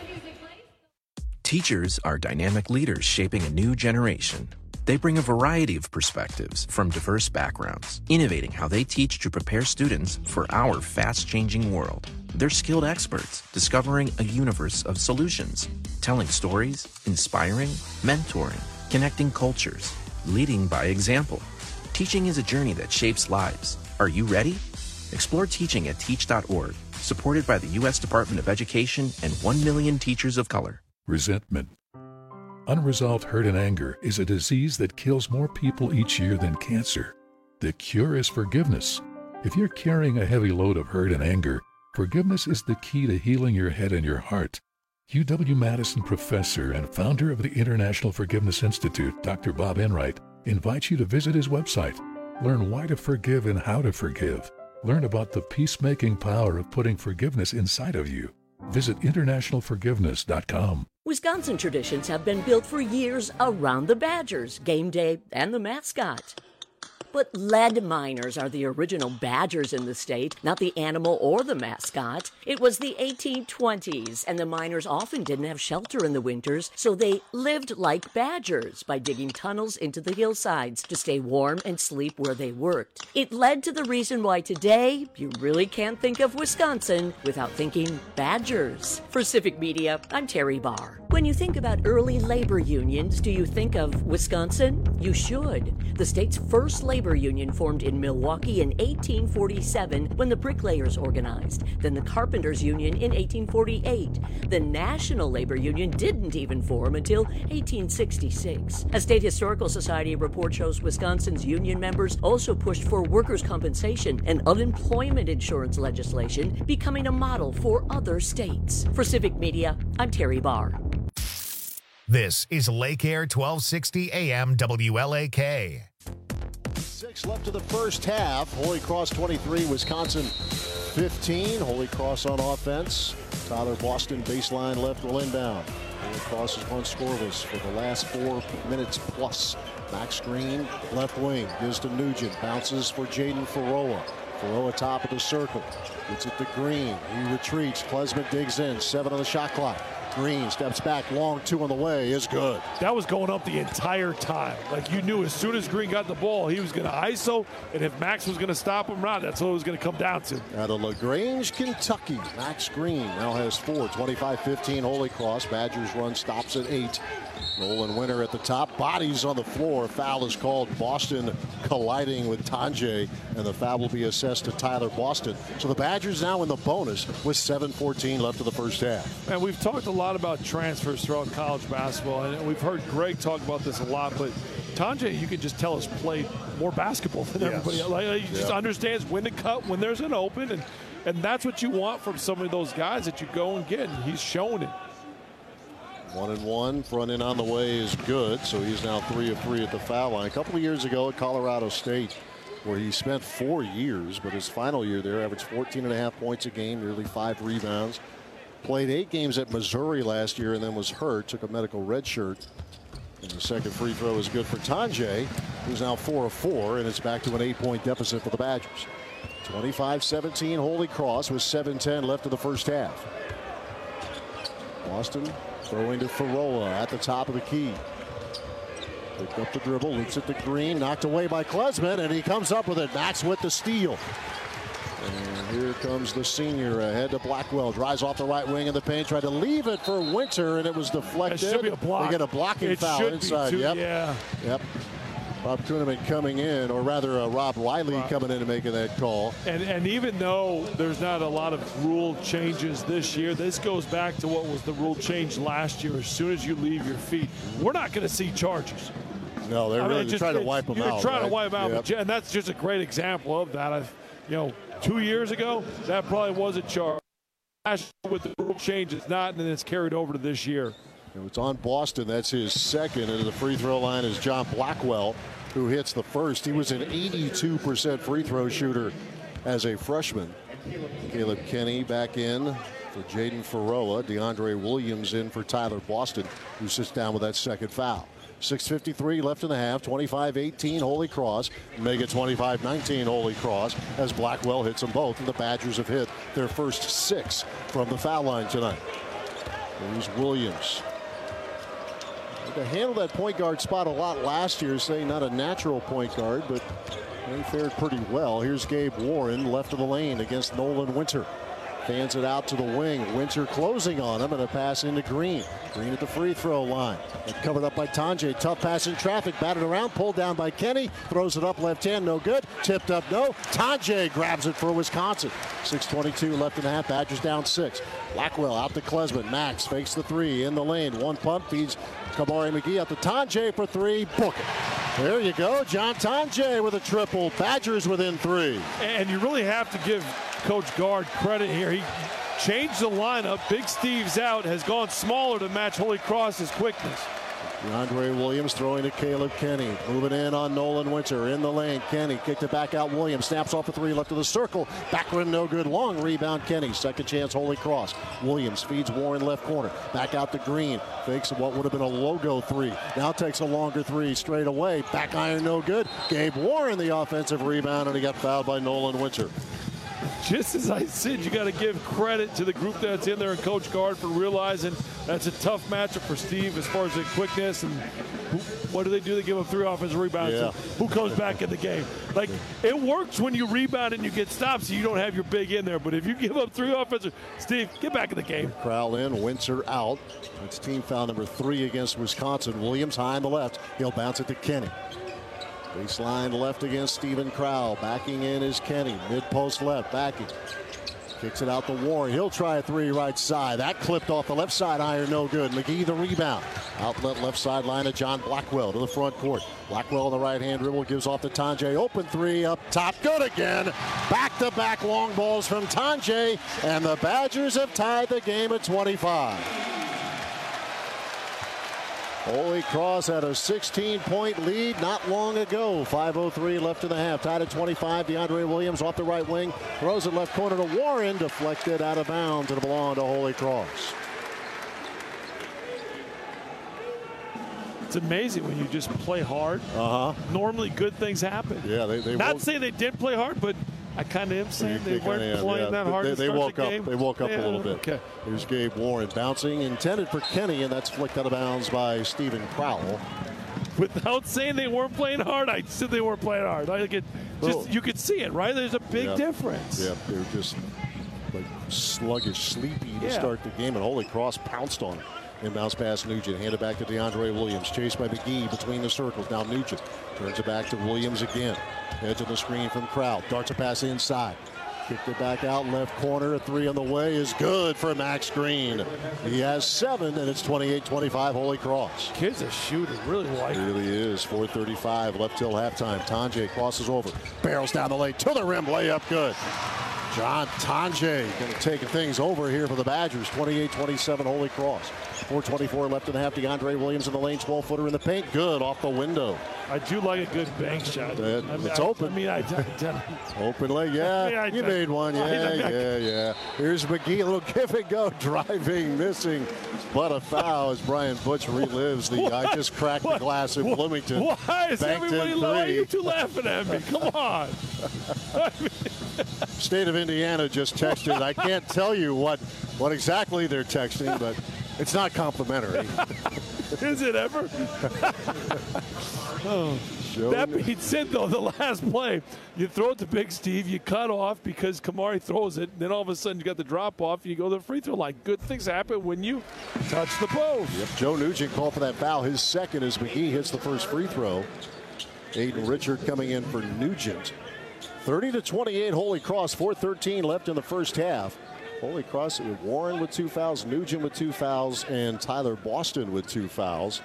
Teachers are dynamic leaders shaping a new generation. They bring a variety of perspectives from diverse backgrounds, innovating how they teach to prepare students for our fast-changing world. They're skilled experts, discovering a universe of solutions, telling stories, inspiring, mentoring, connecting cultures, leading by example. Teaching is a journey that shapes lives. Are you ready? Explore teaching at teach dot org, supported by the U S Department of Education and one million teachers of color. Resentment. Unresolved hurt and anger is a disease that kills more people each year than cancer. The cure is forgiveness. If you're carrying a heavy load of hurt and anger, forgiveness is the key to healing your head and your heart. U W-Madison professor and founder of the International Forgiveness Institute, Doctor Bob Enright, invites you to visit his website. Learn why to forgive and how to forgive. Learn about the peacemaking power of putting forgiveness inside of you. Visit international forgiveness dot com. Wisconsin traditions have been built for years around the Badgers, game day, and the mascot. But lead miners are the original Badgers in the state, not the animal or the mascot. It was the eighteen twenties, and the miners often didn't have shelter in the winters, so they lived like badgers by digging tunnels into the hillsides to stay warm and sleep where they worked. It led to the reason why today you really can't think of Wisconsin without thinking Badgers. For Civic Media, I'm Terry Barr. When you think about early labor unions, do you think of Wisconsin? You should. The state's first labor union formed in Milwaukee in eighteen forty-seven when the bricklayers organized, then the carpenters union in eighteen forty-eight. The National Labor Union didn't even form until eighteen sixty-six. A State Historical Society report shows Wisconsin's union members also pushed for workers' compensation and unemployment insurance legislation, becoming a model for other states. For Civic Media, I'm Terry Barr. This is Lake Air twelve sixty A M W L A K. Six left to the first half. Holy Cross twenty-three, Wisconsin fifteen. Holy Cross on offense. Tyler Boston baseline left will inbound. Holy Cross has gone scoreless for the last four minutes plus. Max Green, left wing, gives to Nugent. Bounces for Jaden Faroa. Faroa top of the circle. Gets it to Green. He retreats. Klesmit digs in. Seven on the shot clock. Green steps back, long two on the way is good. That was going up the entire time. Like, you knew as soon as Green got the ball, he was going to I S O, and if Max was going to stop him, right, that's what it was going to come down to. Out of LaGrange, Kentucky, Max Green now has four, twenty-five fifteen Holy Cross. Badgers run stops at eight. Nolan Winter at the top, bodies on the floor. Foul is called. Boston colliding with Tanjay, and the foul will be assessed to Tyler Boston. So the Badgers now in the bonus with seven fourteen left of the first half. And we've talked a lot about transfers throughout college basketball, and we've heard Greg talk about this a lot, but Tanjay, you can just tell, has played more basketball than yes. everybody else. Like, he just yep. understands when to cut, when there's an open, and, and that's what you want from some of those guys that you go and get, and he's shown it. One and one, front end on the way is good, so he's now three of three at the foul line. A couple of years ago at Colorado State, where he spent four years, but his final year there averaged fourteen and a half points a game, nearly five rebounds. Played eight games at Missouri last year and then was hurt, took a medical red shirt. And the second free throw is good for Tanjay, who's now four of four, and it's back to an eight-point deficit for the Badgers. twenty-five seventeen Holy Cross with seven ten left of the first half. Boston throwing to Ferrola at the top of the key. Picked up the dribble, looks at the Green, knocked away by Klesman, and he comes up with it. Max with the steal. And here comes the senior ahead to Blackwell. Drives off the right wing in the paint, tried to leave it for Winter, and it was deflected. It should be a block. They get a blocking it foul inside. Too, yep. Yeah. Yep. Bob Kuhneman coming in, or rather uh, Rob Wiley Rob. coming in and making that call. And, and even though there's not a lot of rule changes this year, this goes back to what was the rule change last year. As soon as you leave your feet, we're not going to see charges. No, they're I really mean, just, trying to wipe them you're out. You're trying right? to wipe them out, yep. and that's just a great example of that. I've, you know, two years ago, that probably was a charge. Last year with the rule change, it's not, and then it's carried over to this year. It's on Boston. That's his second. And the free throw line is John Blackwell, who hits the first. He was an eighty-two percent free throw shooter as a freshman. Caleb Kenny back in for Jaden Ferrola. DeAndre Williams in for Tyler Boston, who sits down with that second foul. six fifty-three left in the half. twenty-five eighteen Holy Cross. Make it twenty-five nineteen Holy Cross as Blackwell hits them both. And the Badgers have hit their first six from the foul line tonight. Here's Williams. To handle that point guard spot a lot last year, saying not a natural point guard, but they fared pretty well. Here's Gabe Warren, left of the lane against Nolan Winter. Fans it out to the wing. Winter closing on him, and a pass into Green. Green at the free throw line. And covered up by Tanjay. Tough pass in traffic. Batted around. Pulled down by Kenny. Throws it up left hand. No good. Tipped up. No. Tanjay grabs it for Wisconsin. six twenty-two left in the half. Badgers down six. Blackwell out to Klesman. Max fakes the three in the lane. One pump. Feeds Kamari McGee out to Tanjay for three. Book it. There you go. John Tanjay with a triple. Badgers within three. And you really have to give Coach Gard credit here. He changed the lineup. Big Steve's out, has gone smaller to match Holy Cross's quickness. DeAndre Williams throwing to Caleb Kenny. Moving in on Nolan Winter in the lane. Kenny kicked it back out. Williams snaps off a three left of the circle. Back rim no good. Long rebound Kenny. Second chance Holy Cross. Williams feeds Warren left corner. Back out to Green. Fakes what would have been a logo three. Now takes a longer three straight away. Back iron no good. Gabe Warren the offensive rebound, and he got fouled by Nolan Winter. Just as I said, you got to give credit to the group that's in there and Coach Gard for realizing that's a tough matchup for Steve as far as the quickness and who, what do they do? They give up three offensive rebounds. Yeah. Who comes back in the game? Like, it works when you rebound and you get stopped so you don't have your big in there. But if you give up three offensive, Steve, get back in the game. Crowell in, Winter out. That's team foul number three against Wisconsin. Williams high on the left. He'll bounce it to Kenny. Baseline left against Stephen Crowell. Backing in is Kenny. Mid-post left. Backing. Kicks it out to Warren. He'll try a three right side. That clipped off the left side iron. No good. McGee the rebound. Outlet left sideline to John Blackwell to the front court. Blackwell on the right-hand dribble. Gives off to Tanjay. Open three up top. Good again. Back-to-back long balls from Tanjay. And the Badgers have tied the game at twenty-five. Holy Cross had a sixteen point lead not long ago. five oh three left in the half. Tied at twenty-five. DeAndre Williams off the right wing. Throws it left corner to Warren. Deflected out of bounds. It'll belong to Holy Cross. It's amazing when you just play hard. Uh-huh. Normally good things happen. Yeah, they, they Not won't... saying they did play hard, but I kind of am saying You they weren't am, playing yeah. that hard They, to they start woke the up. game. They woke up Yeah, a little bit. Okay. Here's Gabe Warren bouncing, intended for Kenny, and that's flicked out of bounds by Stephen Crowell. Without saying they weren't playing hard, I said they weren't playing hard. I could just Well, you could see it, right? There's a big yeah. difference. Yeah, they were just like sluggish, sleepy to Yeah. start the game, and Holy Cross pounced on it. Inbounds pass Nugent, handed back to DeAndre Williams, chased by McGee between the circles. Now Nugent turns it back to Williams again. Edge of the screen from Crowd, darts a pass inside. Kicked it back out left corner. A three on the way is good for Max Green. He has seven, and it's twenty-eight twenty-five Holy Cross. Kid's a shooter, really like it. Really is. four thirty-five left till halftime. Tanjay crosses over, barrels down the lane to the rim, layup good. John Tanjay going to take things over here for the Badgers. twenty-eight twenty-seven Holy Cross. four twenty-four left in the half. DeAndre Williams in the lane, twelve footer in the paint. Good off the window. I do like a good bank shot. That, I mean, it's I, open. I mean, I, I, Open leg, yeah. I mean, I, you made one, yeah, I, I, yeah, yeah. Here's McGee, a little give and go, driving, missing, but a foul as Brian Butch relives the I just cracked the glass in Bloomington. Why is Banked everybody in why are three. you two laughing at me? Come on. State of Indiana just texted. I can't tell you what, what exactly they're texting, but it's not complimentary. Is it ever? oh. That being said, though, the last play, you throw it to Big Steve, you cut off because Kamari throws it, then all of a sudden you got the drop off, you go to the free throw line. Good things happen when you touch the post. Yep, Joe Nugent called for that foul. His second as McGee hits the first free throw. Aiden Richard coming in for Nugent. thirty to twenty-eight Holy Cross, four thirteen left in the first half. Holy Cross, Warren with two fouls, Nugent with two fouls, and Tyler Boston with two fouls.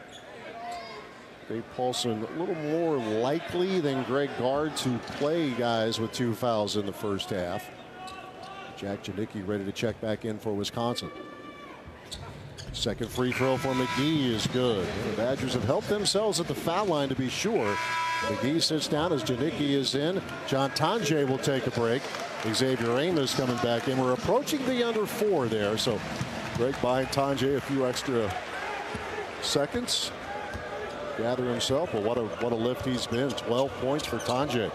Dave Paulson a little more likely than Greg Gard to play guys with two fouls in the first half. Jack Janicki ready to check back in for Wisconsin. Second free throw for McGee is good. The Badgers have helped themselves at the foul line to be sure. McGee sits down as Janicki is in. John Tanjay will take a break. Xavier Amos coming back in. We're approaching the under four there. So Greg behind Tanjay a few extra seconds. Gather himself. Well, what a what a lift he's been. twelve points for Tanjay.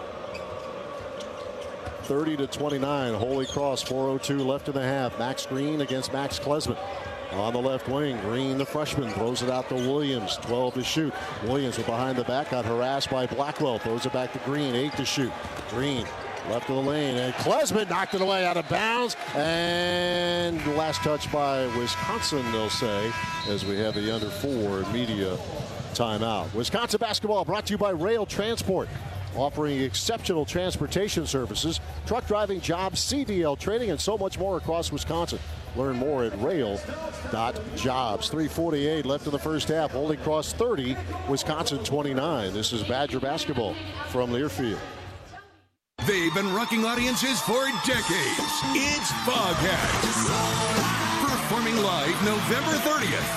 thirty to twenty-nine. Holy Cross. four oh two left in the half. Max Green against Max Klesman. On the left wing, Green, the freshman, throws it out to Williams. twelve to shoot. Williams with behind the back, got harassed by Blackwell. Throws it back to Green. eight to shoot. Green left of the lane, and Klesman knocked it away out of bounds. And last touch by Wisconsin, they'll say, as we have the under four media timeout. Wisconsin basketball brought to you by Rail Transport, offering exceptional transportation services, truck driving jobs, C D L training, and so much more across Wisconsin. Learn more at rail dot jobs. three forty-eight left in the first half. Holy Cross thirty, Wisconsin twenty-nine. This is Badger basketball from Learfield. They've been rocking audiences for decades. It's Foghat. Performing live November thirtieth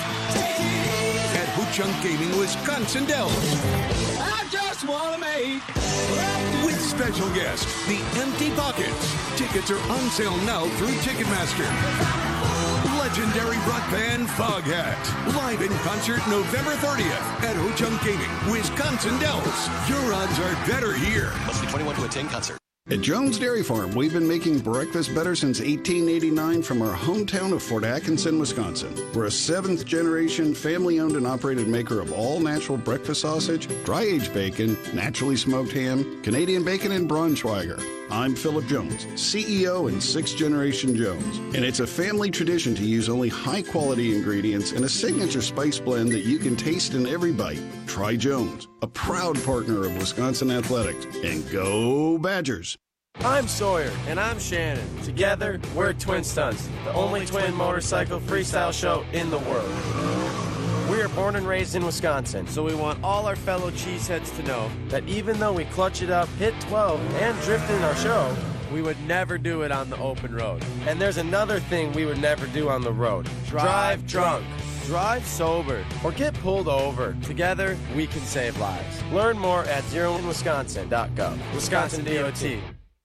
at Ho-Chunk Gaming, Wisconsin Dells. I just want to make. With special guest, the Empty Pockets. Tickets are on sale now through Ticketmaster. Legendary rock band Foghat. Live in concert November thirtieth at Ho-Chunk Gaming, Wisconsin Dells. Your odds are better here. Must be twenty-one to attend concert. At Jones Dairy Farm, we've been making breakfast better since eighteen eighty-nine from our hometown of Fort Atkinson, Wisconsin. We're a seventh generation family owned and operated maker of all natural breakfast sausage, dry aged bacon, naturally smoked ham, Canadian bacon, and Braunschweiger. I'm Philip Jones, C E O and sixth generation Jones. And it's a family tradition to use only high quality ingredients and a signature spice blend that you can taste in every bite. Try Jones, a proud partner of Wisconsin Athletics. And go Badgers! I'm Sawyer, and I'm Shannon. Together, we're Twin Stunts, the only twin motorcycle freestyle show in the world. We are born and raised in Wisconsin, so we want all our fellow cheeseheads to know that even though we clutch it up, hit twelve, and drift in our show, we would never do it on the open road. And there's another thing we would never do on the road. Drive drunk. Drive sober, or get pulled over. Together, we can save lives. Learn more at zero in wisconsin dot gov. Wisconsin D O T.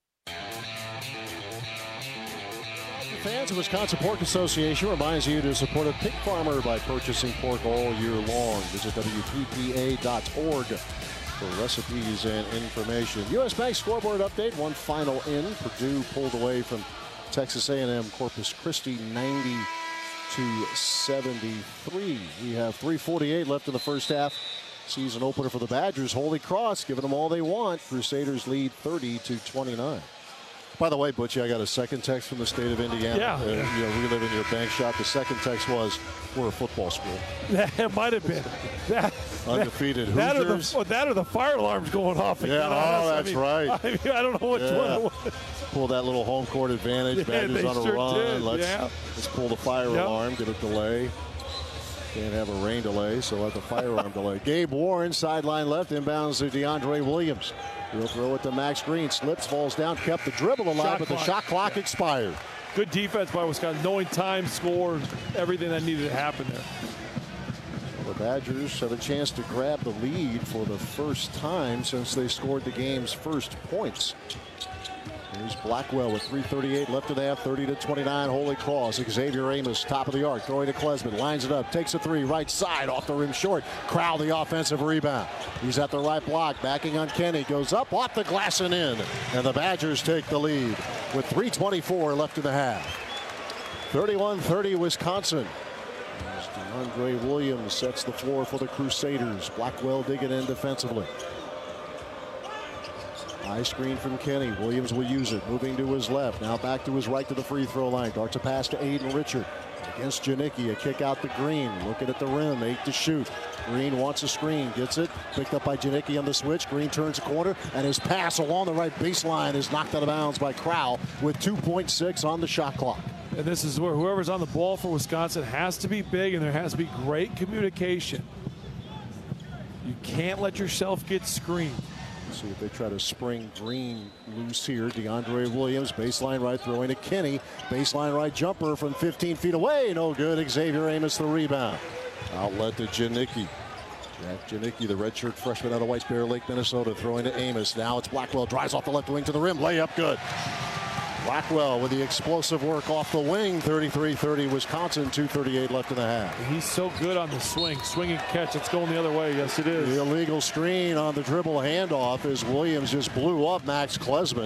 Fans of Wisconsin Pork Association reminds you to support a pig farmer by purchasing pork all year long. Visit W P P A dot org for recipes and information. U S Bank scoreboard update, one final in. Purdue pulled away from Texas A and M Corpus Christi ninety to seventy-three. We have three forty-eight left in the first half. Season opener for the Badgers. Holy Cross giving them all they want. Crusaders lead thirty to twenty-nine. By the way, Butchie, I got a second text from the state of Indiana. Yeah. Uh, you know, we live in your bank shop. The second text was, we're a football school. That might have been. That, Undefeated that, Hoosiers. that, or the, that or the fire alarms going off. Yeah, oh, that's I mean, right. I, mean, I don't know which yeah. one. Pull that little home court advantage. Yeah, Badgers they on a sure run. did, Let's, yeah. let's pull the fire Yep. alarm, get a delay. Can't have a rain delay, so let the fire alarm delay. Gabe Warren, sideline left, inbounds to DeAndre Williams. He'll throw it to Max Green. Slips, falls down, kept the dribble alive, Shot but clock. the shot clock expired. Good defense by Wisconsin, knowing time, score, everything that needed to happen there. The Badgers have a chance to grab the lead for the first time since they scored the game's first points. Here's Blackwell with three thirty-eight left in the half, thirty to twenty-nine. Holy Cross. Xavier Amos, top of the arc, throwing to Klesman, lines it up, takes a three, right side, off the rim short. Crowell the offensive rebound. He's at the right block, backing on Kenny, goes up, off the glass and in. And the Badgers take the lead with three twenty-four left in the half. thirty-one thirty Wisconsin. As DeAndre Williams sets the floor for the Crusaders. Blackwell digging in defensively. High screen from Kenny. Williams will use it. Moving to his left. Now back to his right to the free throw line. Darts a pass to Aiden Richard. Against Janicki. A kick out to Green. Looking at the rim. Eight to shoot. Green wants a screen. Gets it. Picked up by Janicki on the switch. Green turns the corner. And his pass along the right baseline is knocked out of bounds by Crowell with two point six on the shot clock. And this is where whoever's on the ball for Wisconsin has to be big, and there has to be great communication. You can't let yourself get screened. See if they try to spring Green loose here. DeAndre Williams, baseline right, throwing to Kenny. Baseline right jumper from fifteen feet away. No good. Xavier Amos the rebound. Outlet to Janicki. Jack Janicki, the redshirt freshman out of Whites Bear Lake, Minnesota, throwing to Amos. Now it's Blackwell. Drives off the left wing to the rim. Layup good. Blackwell with the explosive work off the wing. thirty-three thirty Wisconsin. two thirty-eight left in the half. He's so good on the swing. Swing and catch. It's going the other way. Yes, it is. The illegal screen on the dribble handoff as Williams just blew up Max Klesman.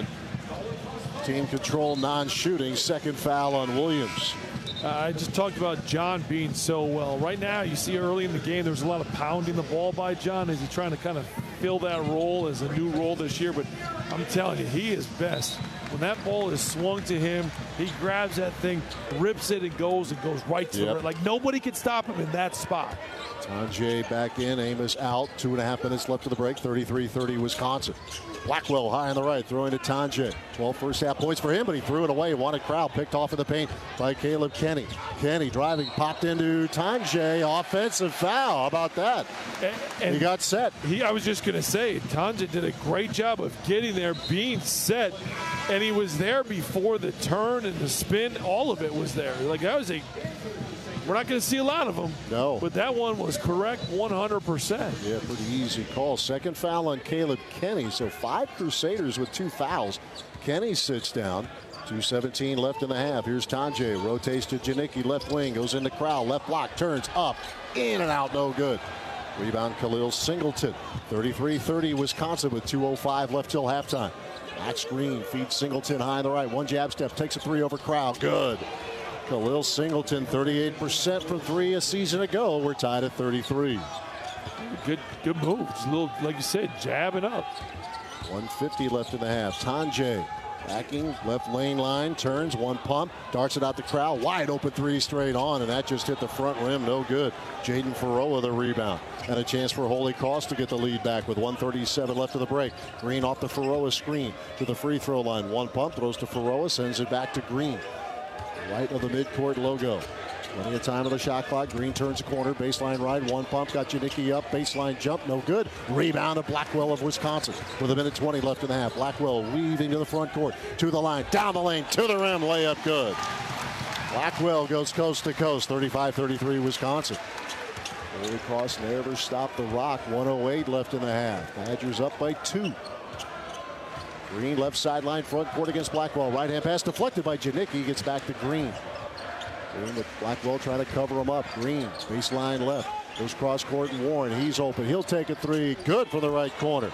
Team control non-shooting. Second foul on Williams. Uh, I just talked about John being so well. Right now, you see early in the game, there was a lot of pounding the ball by John as he's trying to kind of fill that role as a new role this year. But I'm telling you, he is best. When that ball is swung to him, he grabs that thing, rips it, and goes and goes right to Yep. the rim. Like nobody can stop him in that spot. Tanjay back in, Amos out. Two and a half minutes left of the break. thirty-three thirty Wisconsin. Blackwell high on the right, throwing to Tanjay. twelve first half points for him, but he threw it away. Wanted Crowell picked off in the paint by Caleb Kenny. Kenny driving, popped into Tanjay. Offensive foul. How about that? And, and he got set. He, I was just going to say, Tanjay did a great job of getting there, being set, and he was there before the turn and the spin. All of it was there. Like that was a. We're not going to see a lot of them. No. But that one was correct one hundred percent. Yeah, pretty easy call. Second foul on Caleb Kenny. So five Crusaders with two fouls. Kenny sits down. two seventeen left in the half. Here's Tanjay. Rotates to Janicki. Left wing. Goes into Crowell. Left block. Turns up. In and out. No good. Rebound Khalil Singleton. thirty-three thirty Wisconsin with two oh five left till halftime. Max Green feeds Singleton high on the right. One jab step. Takes a three over Crowell. Good. Khalil Singleton, thirty-eight percent from three a season ago. We're tied at thirty-three. Good, good move. Just a little, like you said, jabbing up. one fifty left in the half. Tanjay backing left lane line, turns one pump, darts it out the crowd. Wide open three straight on, and that just hit the front rim. No good. Jaden Faroa the rebound. And a chance for Holy Cross to get the lead back with one thirty-seven left of the break. Green off the Faroa screen to the free throw line. One pump, throws to Faroa, sends it back to Green. Right of the midcourt logo. Plenty of time on the shot clock. Green turns the corner. Baseline ride. One pump. Got Janicki up. Baseline jump. No good. Rebound of Blackwell of Wisconsin. With a minute twenty left in the half. Blackwell weaving to the front court. To the line. Down the lane. To the rim. Layup good. Blackwell goes coast to coast. thirty-five thirty-three Wisconsin. Holy Cross never stopped the rock. one oh eight left in the half. Badgers up by two. Green left sideline, front court against Blackwell. Right hand pass deflected by Janicki. Gets back to Green. Green with Blackwell trying to cover him up. Green, baseline left. Goes cross court and Warren. He's open. He'll take a three. Good for the right corner.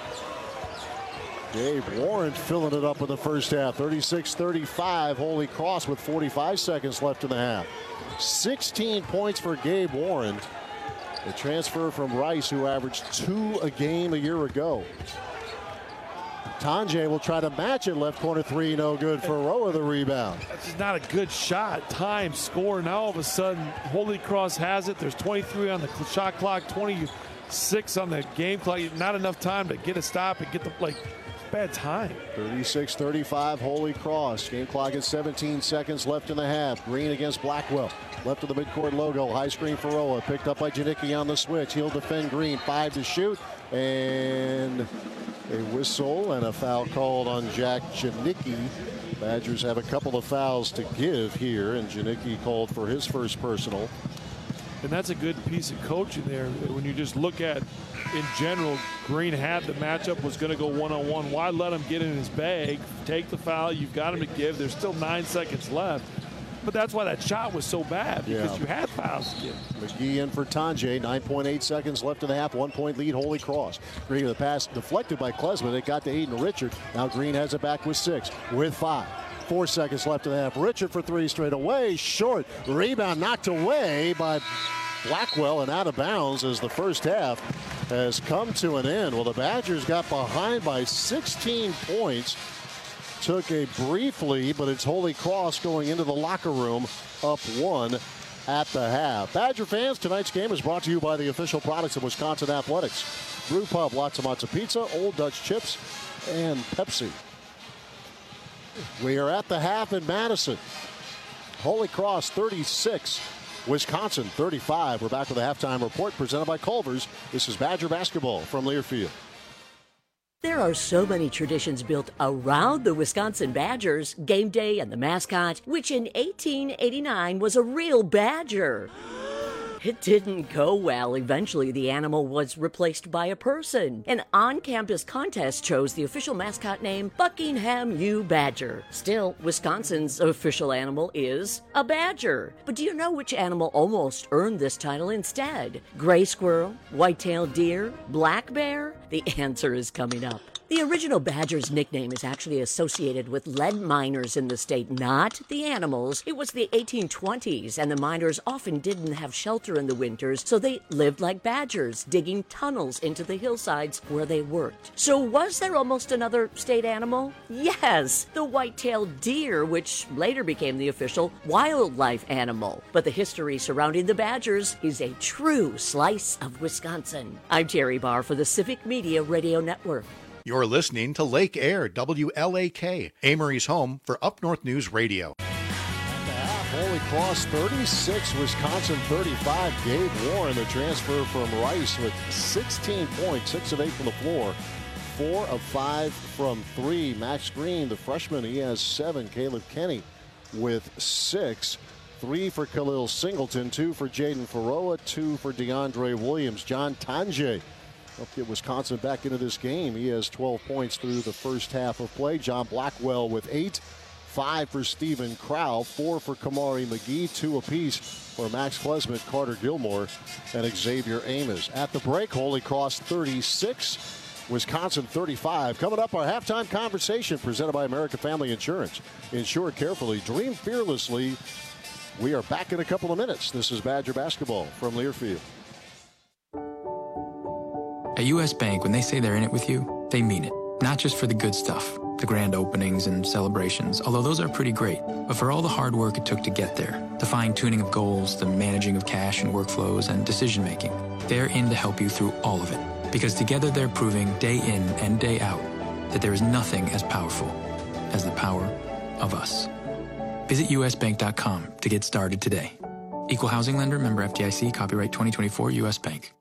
Gabe Warren filling it up in the first half. thirty-six thirty-five. Holy Cross with forty-five seconds left in the half. sixteen points for Gabe Warren. The transfer from Rice, who averaged two a game a year ago. Tanjay will try to match it. Left corner three, no good. Faroa the rebound. That's just not a good shot. Time, score. Now all of a sudden, Holy Cross has it. There's twenty-three on the shot clock, twenty-six on the game clock. Not enough time to get a stop and get the like. Bad time. thirty-six thirty-five Holy Cross. Game clock at seventeen seconds left in the half. Green against Blackwell. Left of the midcourt logo. High screen Faroa. Picked up by Janicki on the switch. He'll defend Green. Five to shoot. And a whistle and a foul called on Jack Janicki. Badgers have a couple of fouls to give here. And Janicki called for his first personal. And that's a good piece of coaching there. When you just look at, in general, Green had the matchup, was going to go one-on-one. Why let him get in his bag, take the foul? You've got him to give. There's still nine seconds left. But that's why that shot was so bad, because yeah. you had fouls to give. McGee in for Tanjay. nine point eight seconds left in the half. One-point lead, Holy Cross. Green with the pass deflected by Klesman. It got to Aiden Richard. Now Green has it back with six, with five. Four seconds left in the half. Richard for three straight away. Short. Rebound knocked away by Blackwell and out of bounds as the first half has come to an end. Well, the Badgers got behind by sixteen points. Took a brief lead, but it's Holy Cross going into the locker room up one at the half. Badger fans, tonight's game is brought to you by the official products of Wisconsin Athletics. Brew Pub, lots of matzo pizza, Old Dutch chips, and Pepsi. We are at the half in Madison. Holy Cross thirty-six, Wisconsin thirty-five. We're back with a halftime report presented by Culver's. This is Badger basketball from Learfield. There are so many traditions built around the Wisconsin Badgers, game day and the mascot, which in eighteen eighty-nine was a real badger. It didn't go well. Eventually, the animal was replaced by a person. An on-campus contest chose the official mascot name Buckingham U. Badger. Still, Wisconsin's official animal is a badger. But do you know which animal almost earned this title instead? Gray squirrel, white-tailed deer, black bear? The answer is coming up. The original Badger's nickname is actually associated with lead miners in the state, not the animals. It was the eighteen twenties, and the miners often didn't have shelter in the winters, so they lived like badgers, digging tunnels into the hillsides where they worked. So was there almost another state animal? Yes, the white-tailed deer, which later became the official wildlife animal. But the history surrounding the Badgers is a true slice of Wisconsin. I'm Terry Barr for the Civic Media Radio Network. You're listening to Lake Air, W L A K, Amory's home for Up North News Radio. Holy Cross thirty-six, Wisconsin thirty-five. Gabe Warren, the transfer from Rice, with sixteen points, six of eight from the floor, four of five from three. Max Green, the freshman, he has seven. Caleb Kenny with six. Three for Khalil Singleton, two for Jaden Faroa, two for DeAndre Williams. John Tanjay helped get Wisconsin back into this game. He has twelve points through the first half of play. John Blackwell with eight. Five for Stephen Crow, four for Kamari McGee, two apiece for Max Klesman, Carter Gilmore, and Xavier Amos. At the break, Holy Cross thirty-six, Wisconsin thirty-five. Coming up, our halftime conversation presented by American Family Insurance. Insure carefully, dream fearlessly. We are back in a couple of minutes. This is Badger basketball from Learfield. At U S Bank, when they say they're in it with you, they mean it. Not just for the good stuff, the grand openings and celebrations, although those are pretty great, but for all the hard work it took to get there, the fine-tuning of goals, the managing of cash and workflows, and decision-making. They're in to help you through all of it, because together they're proving day in and day out that there is nothing as powerful as the power of us. Visit U S bank dot com to get started today. Equal housing lender, member F D I C, copyright twenty twenty-four, U S Bank.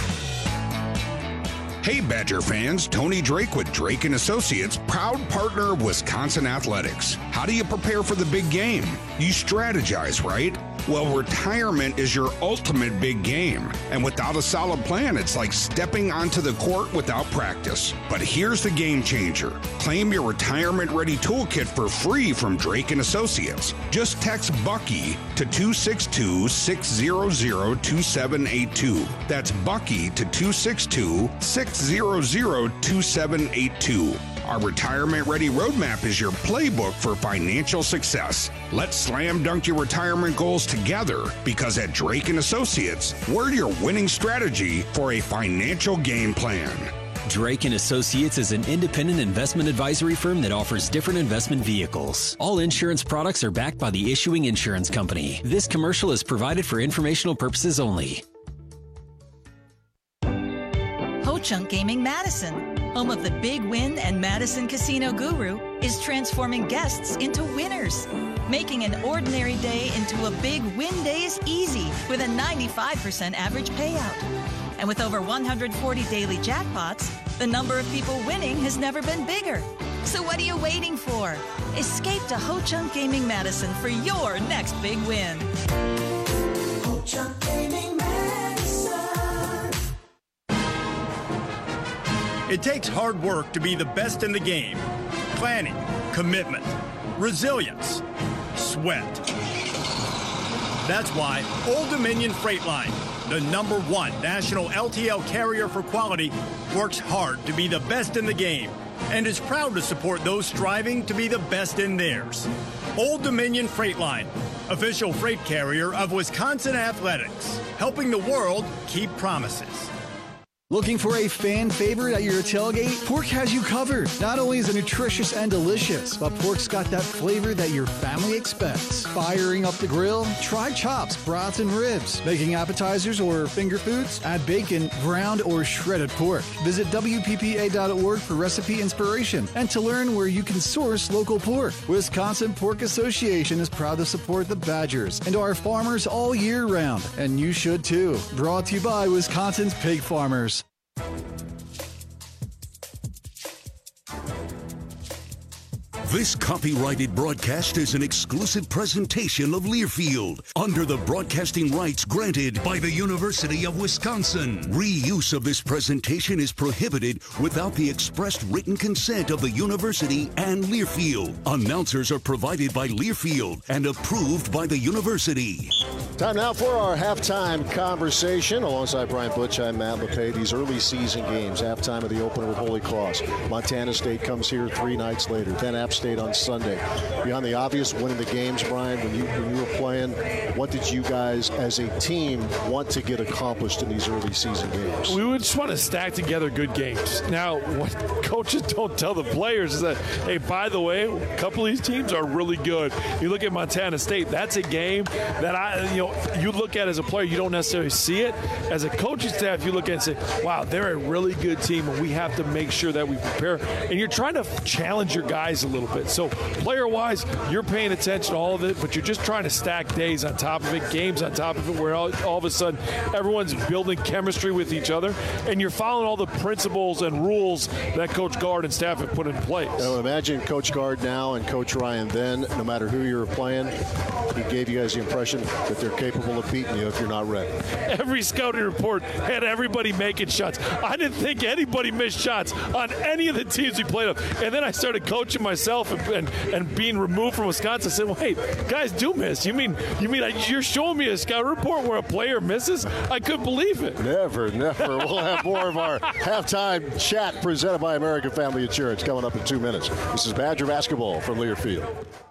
Hey Badger fans, Tony Drake with Drake and Associates, proud partner of Wisconsin Athletics. How do you prepare for the big game? You strategize, right? Well, retirement is your ultimate big game. And without a solid plan, it's like stepping onto the court without practice. But here's the game changer. Claim your retirement-ready toolkit for free from Drake and Associates. Just text Bucky to two six two, six zero zero, two seven eight two. That's Bucky to two six two, six zero zero, two seven eight two. Our Retirement Ready Roadmap is your playbook for financial success. Let's slam dunk your retirement goals together, because at Drake and Associates, we're your winning strategy for a financial game plan. Drake and Associates is an independent investment advisory firm that offers different investment vehicles. All insurance products are backed by the issuing insurance company. This commercial is provided for informational purposes only. Ho-Chunk Gaming Madison, home of the Big Win and Madison Casino Guru, is transforming guests into winners, making an ordinary day into a big win days easy with a ninety-five percent average payout. And with over one hundred forty daily jackpots, the number of people winning has never been bigger. So what are you waiting for? Escape to Ho-Chunk Gaming Madison for your next big win. Ho-Chunk Gaming Madison. It takes hard work to be the best in the game. Planning, commitment, resilience, sweat. That's why Old Dominion Freight Line, the number one national L T L carrier for quality, works hard to be the best in the game and is proud to support those striving to be the best in theirs. Old Dominion Freight Line, official freight carrier of Wisconsin Athletics, helping the world keep promises. Looking for a fan favorite at your tailgate? Pork has you covered. Not only is it nutritious and delicious, but pork's got that flavor that your family expects. Firing up the grill? Try chops, brats, and ribs. Making appetizers or finger foods? Add bacon, ground, or shredded pork. Visit W P P A dot org for recipe inspiration and to learn where you can source local pork. Wisconsin Pork Association is proud to support the Badgers and our farmers all year round, and you should too. Brought to you by Wisconsin's Pig Farmers. This copyrighted broadcast is an exclusive presentation of Learfield under the broadcasting rights granted by the University of Wisconsin. Reuse of this presentation is prohibited without the expressed written consent of the university and Learfield. Announcers are provided by Learfield and approved by the university. Time now for our halftime conversation. Alongside Brian Butch, I'm Matt LePay. These early season games, halftime of the opener with Holy Cross. Montana State comes here three nights later. Then App State on Sunday. Beyond the obvious winning the games, Brian, when you when you were playing, what did you guys as a team want to get accomplished in these early season games? We would just want to stack together good games. Now, what coaches don't tell the players is that, hey, by the way, a couple of these teams are really good. You look at Montana State, that's a game that I, you know, you look at as a player, you don't necessarily see it. As a coaching staff, you look at it and say, wow, they're a really good team, and we have to make sure that we prepare. And you're trying to challenge your guys a little bit. So player-wise, you're paying attention to all of it, but you're just trying to stack days on top of it, games on top of it, where all, all of a sudden everyone's building chemistry with each other, and you're following all the principles and rules that Coach Gard and staff have put in place. Now, imagine Coach Gard now and Coach Ryan then, no matter who you were playing, he gave you guys the impression that they're capable of beating you if you're not ready. Every scouting report had everybody making shots. I didn't think anybody missed shots on any of the teams we played on. And then I started coaching myself and, and, and being removed from Wisconsin. I said, well, hey, guys do miss. You mean you mean you're showing me a scout report where a player misses? I couldn't believe it. Never, never. We'll have more of our halftime chat presented by American Family Insurance coming up in two minutes. This is Badger Basketball from Learfield.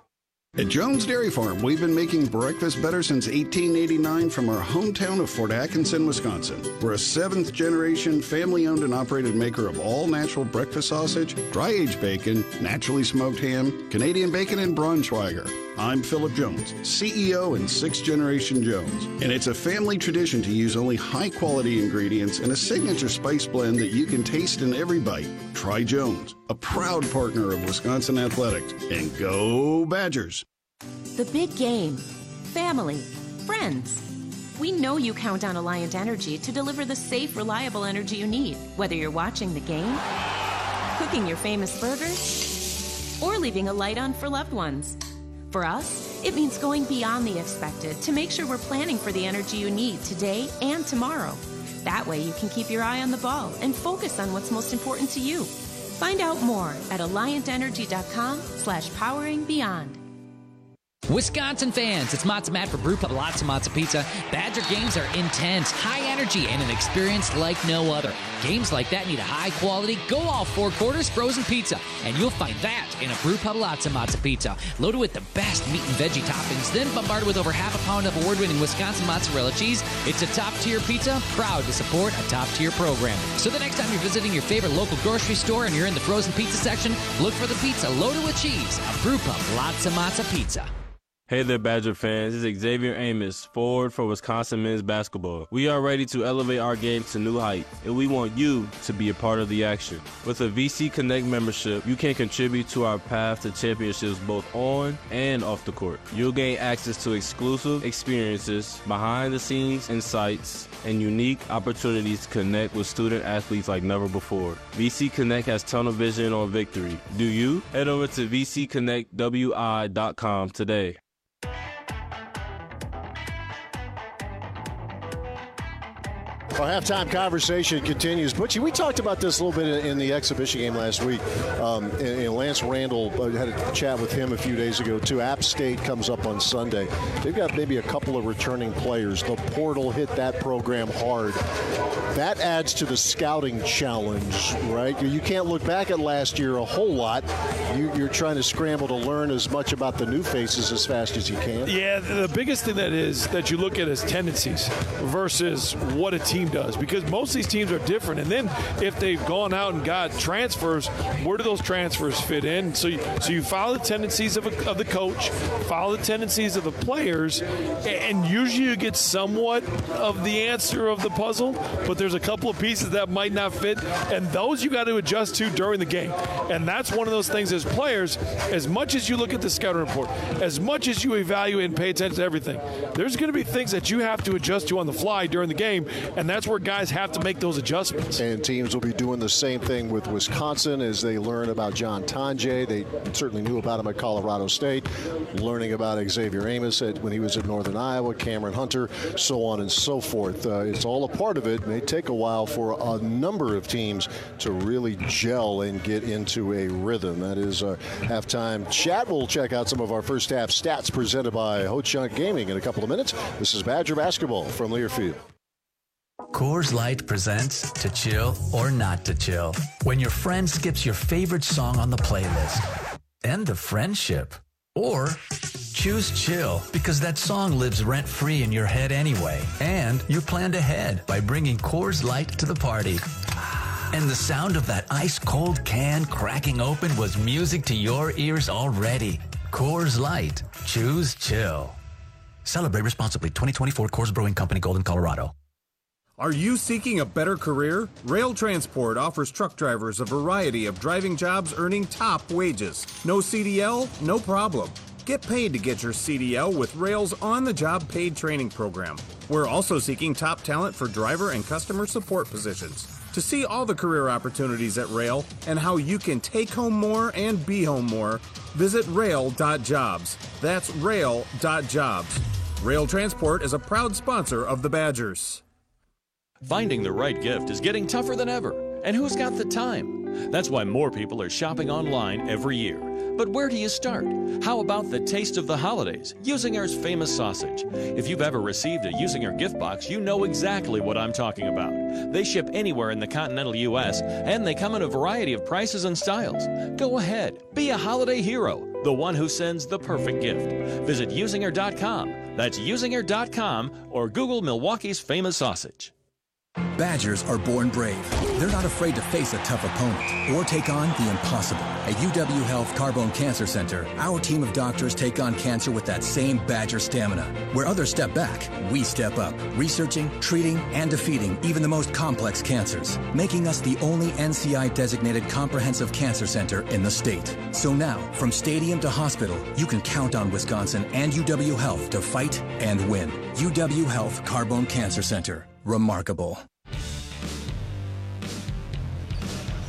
At Jones Dairy Farm, we've been making breakfast better since eighteen eighty-nine from our hometown of Fort Atkinson, Wisconsin. We're a seventh-generation, family-owned and operated maker of all-natural breakfast sausage, dry-aged bacon, naturally smoked ham, Canadian bacon, and Braunschweiger. I'm Philip Jones, C E O and sixth-generation Jones, and it's a family tradition to use only high-quality ingredients and a signature spice blend that you can taste in every bite. Try Jones, a proud partner of Wisconsin Athletics, and go Badgers! The big game, family, friends. We know you count on Alliant Energy to deliver the safe, reliable energy you need, whether you're watching the game, cooking your famous burgers, or leaving a light on for loved ones. For us, It means going beyond the expected to make sure we're planning for the energy you need today and tomorrow. That way you can keep your eye on the ball and focus on what's most important to you. Find out more at alliantenergy.com slash powering beyond. Wisconsin fans, it's Matza Matt for Brew Pub Lots of Matza Pizza. Badger games are intense, high energy, and an experience like no other. Games like that need a high-quality, go-all four quarters frozen pizza, and you'll find that in a Brew Pub Lots of Matza Pizza. Loaded with the best meat and veggie toppings, then bombarded with over half a pound of award-winning Wisconsin mozzarella cheese. It's a top-tier pizza, proud to support a top-tier program. So the next time you're visiting your favorite local grocery store and you're in the frozen pizza section, look for the pizza loaded with cheese, a Brew Pub Lots of Matza Pizza. Hey there, Badger fans. This is Xavier Amos, forward for Wisconsin men's basketball. We are ready to elevate our game to new heights, and we want you to be a part of the action. With a V C Connect membership, you can contribute to our path to championships both on and off the court. You'll gain access to exclusive experiences, behind-the-scenes insights, and unique opportunities to connect with student athletes like never before. V C Connect has tunnel vision on victory. Do you? Head over to v c connect w i dot com today. Our halftime conversation continues. Butchie, we talked about this a little bit in the exhibition game last week. Um, and, and Lance Randall, uh, had a chat with him a few days ago, too. App State comes up on Sunday. They've got maybe a couple of returning players. The portal hit that program hard. That adds to the scouting challenge, right? You can't look back at last year a whole lot. You, you're trying to scramble to learn as much about the new faces as fast as you can. Yeah, the biggest thing that is that you look at is tendencies versus what a team does, because most of these teams are different. And then if they've gone out and got transfers, where do those transfers fit in? So you, so you follow the tendencies of, a, of the coach, follow the tendencies of the players, and usually you get somewhat of the answer of the puzzle, but there's a couple of pieces that might not fit, and those you got to adjust to during the game. And that's one of those things as players, as much as you look at the scouting report, as much as you evaluate and pay attention to everything, there's going to be things that you have to adjust to on the fly during the game, and that's where guys have to make those adjustments. And teams will be doing the same thing with Wisconsin as they learn about John Tonje. They certainly knew about him at Colorado State, learning about Xavier Amos at, when he was at Northern Iowa, Cameron Hunter, so on and so forth. Uh, it's all a part of it. It may take a while for a number of teams to really gel and get into a rhythm. That is our halftime chat. We'll check out some of our first half stats presented by Ho Chunk Gaming in a couple of minutes. This is Badger Basketball from Learfield. Coors Light presents To Chill or Not to Chill. When your friend skips your favorite song on the playlist. End the friendship. Or choose chill because that song lives rent-free in your head anyway. And you're planned ahead by bringing Coors Light to the party. And the sound of that ice-cold can cracking open was music to your ears already. Coors Light. Choose chill. Celebrate responsibly. twenty twenty-four Coors Brewing Company, Golden, Colorado. Are you seeking a better career? Rail Transport offers truck drivers a variety of driving jobs earning top wages. No C D L? No problem. Get paid to get your C D L with Rail's on-the-job paid training program. We're also seeking top talent for driver and customer support positions. To see all the career opportunities at Rail and how you can take home more and be home more, visit rail dot jobs. That's rail dot jobs. Rail Transport is a proud sponsor of the Badgers. Finding the right gift is getting tougher than ever, and who's got the time? That's why more people are shopping online every year. But where do you start? How about the taste of the holidays, Usinger's famous sausage? If you've ever received a Usinger gift box, you know exactly what I'm talking about. They ship anywhere in the continental U S, and they come in a variety of prices and styles. Go ahead, be a holiday hero, the one who sends the perfect gift. Visit usinger dot com. That's usinger dot com, or Google Milwaukee's famous sausage. Badgers are born brave. They're not afraid to face a tough opponent or take on the impossible. At U W Health Carbone Cancer Center, our team of doctors take on cancer with that same Badger stamina. Where others step back, we step up, researching, treating, and defeating even the most complex cancers, making us the only N C I-designated comprehensive cancer center in the state. So now, from stadium to hospital, you can count on Wisconsin and U W Health to fight and win. U W Health Carbone Cancer Center. Remarkable.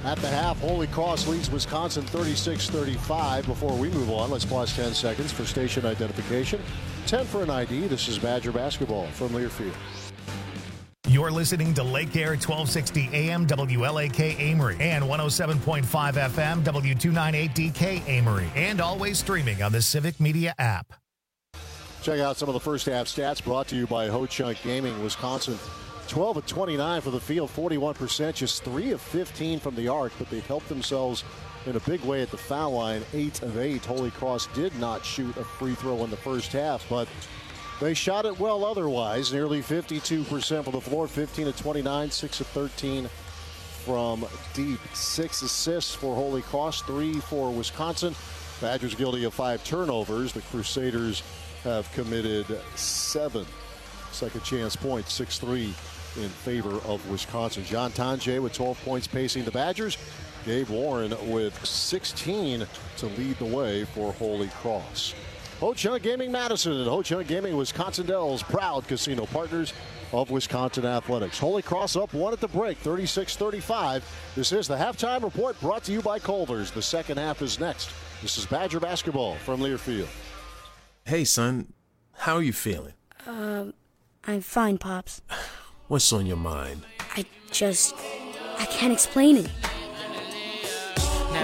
At the half, Holy Cross leads Wisconsin thirty-six thirty-five. Before we move on, let's pause ten seconds for station identification. ten for an I D. This is Badger basketball from Learfield. You're listening to Lake Air twelve sixty A M W L A K Amory and one oh seven point five F M W two ninety-eight D K Amory, and always streaming on the Civic Media app. Check out some of the first half stats brought to you by Ho-Chunk Gaming. Wisconsin twelve of twenty-nine for the field, forty-one percent, just three of fifteen from the arc, but they helped themselves in a big way at the foul line, eight of eight. Holy Cross did not shoot a free throw in the first half, but they shot it well otherwise. Nearly fifty-two percent from the floor, fifteen of twenty-nine, six of thirteen from deep. Six assists for Holy Cross, three for Wisconsin. Badgers guilty of five turnovers. The Crusaders have committed seven second chance points, six three in favor of Wisconsin. John Tonje with twelve points pacing the Badgers. Gabe Warren with sixteen to lead the way for Holy Cross. Ho-Chunk Gaming Madison and Ho-Chunk Gaming Wisconsin Dells, proud casino partners of Wisconsin Athletics. Holy Cross up one at the break, thirty-six thirty-five. This is the halftime report brought to you by Culver's. The second half is next. This is Badger basketball from Learfield. Hey, son, how are you feeling? Um, I'm fine, Pops. What's on your mind? I just, I can't explain it.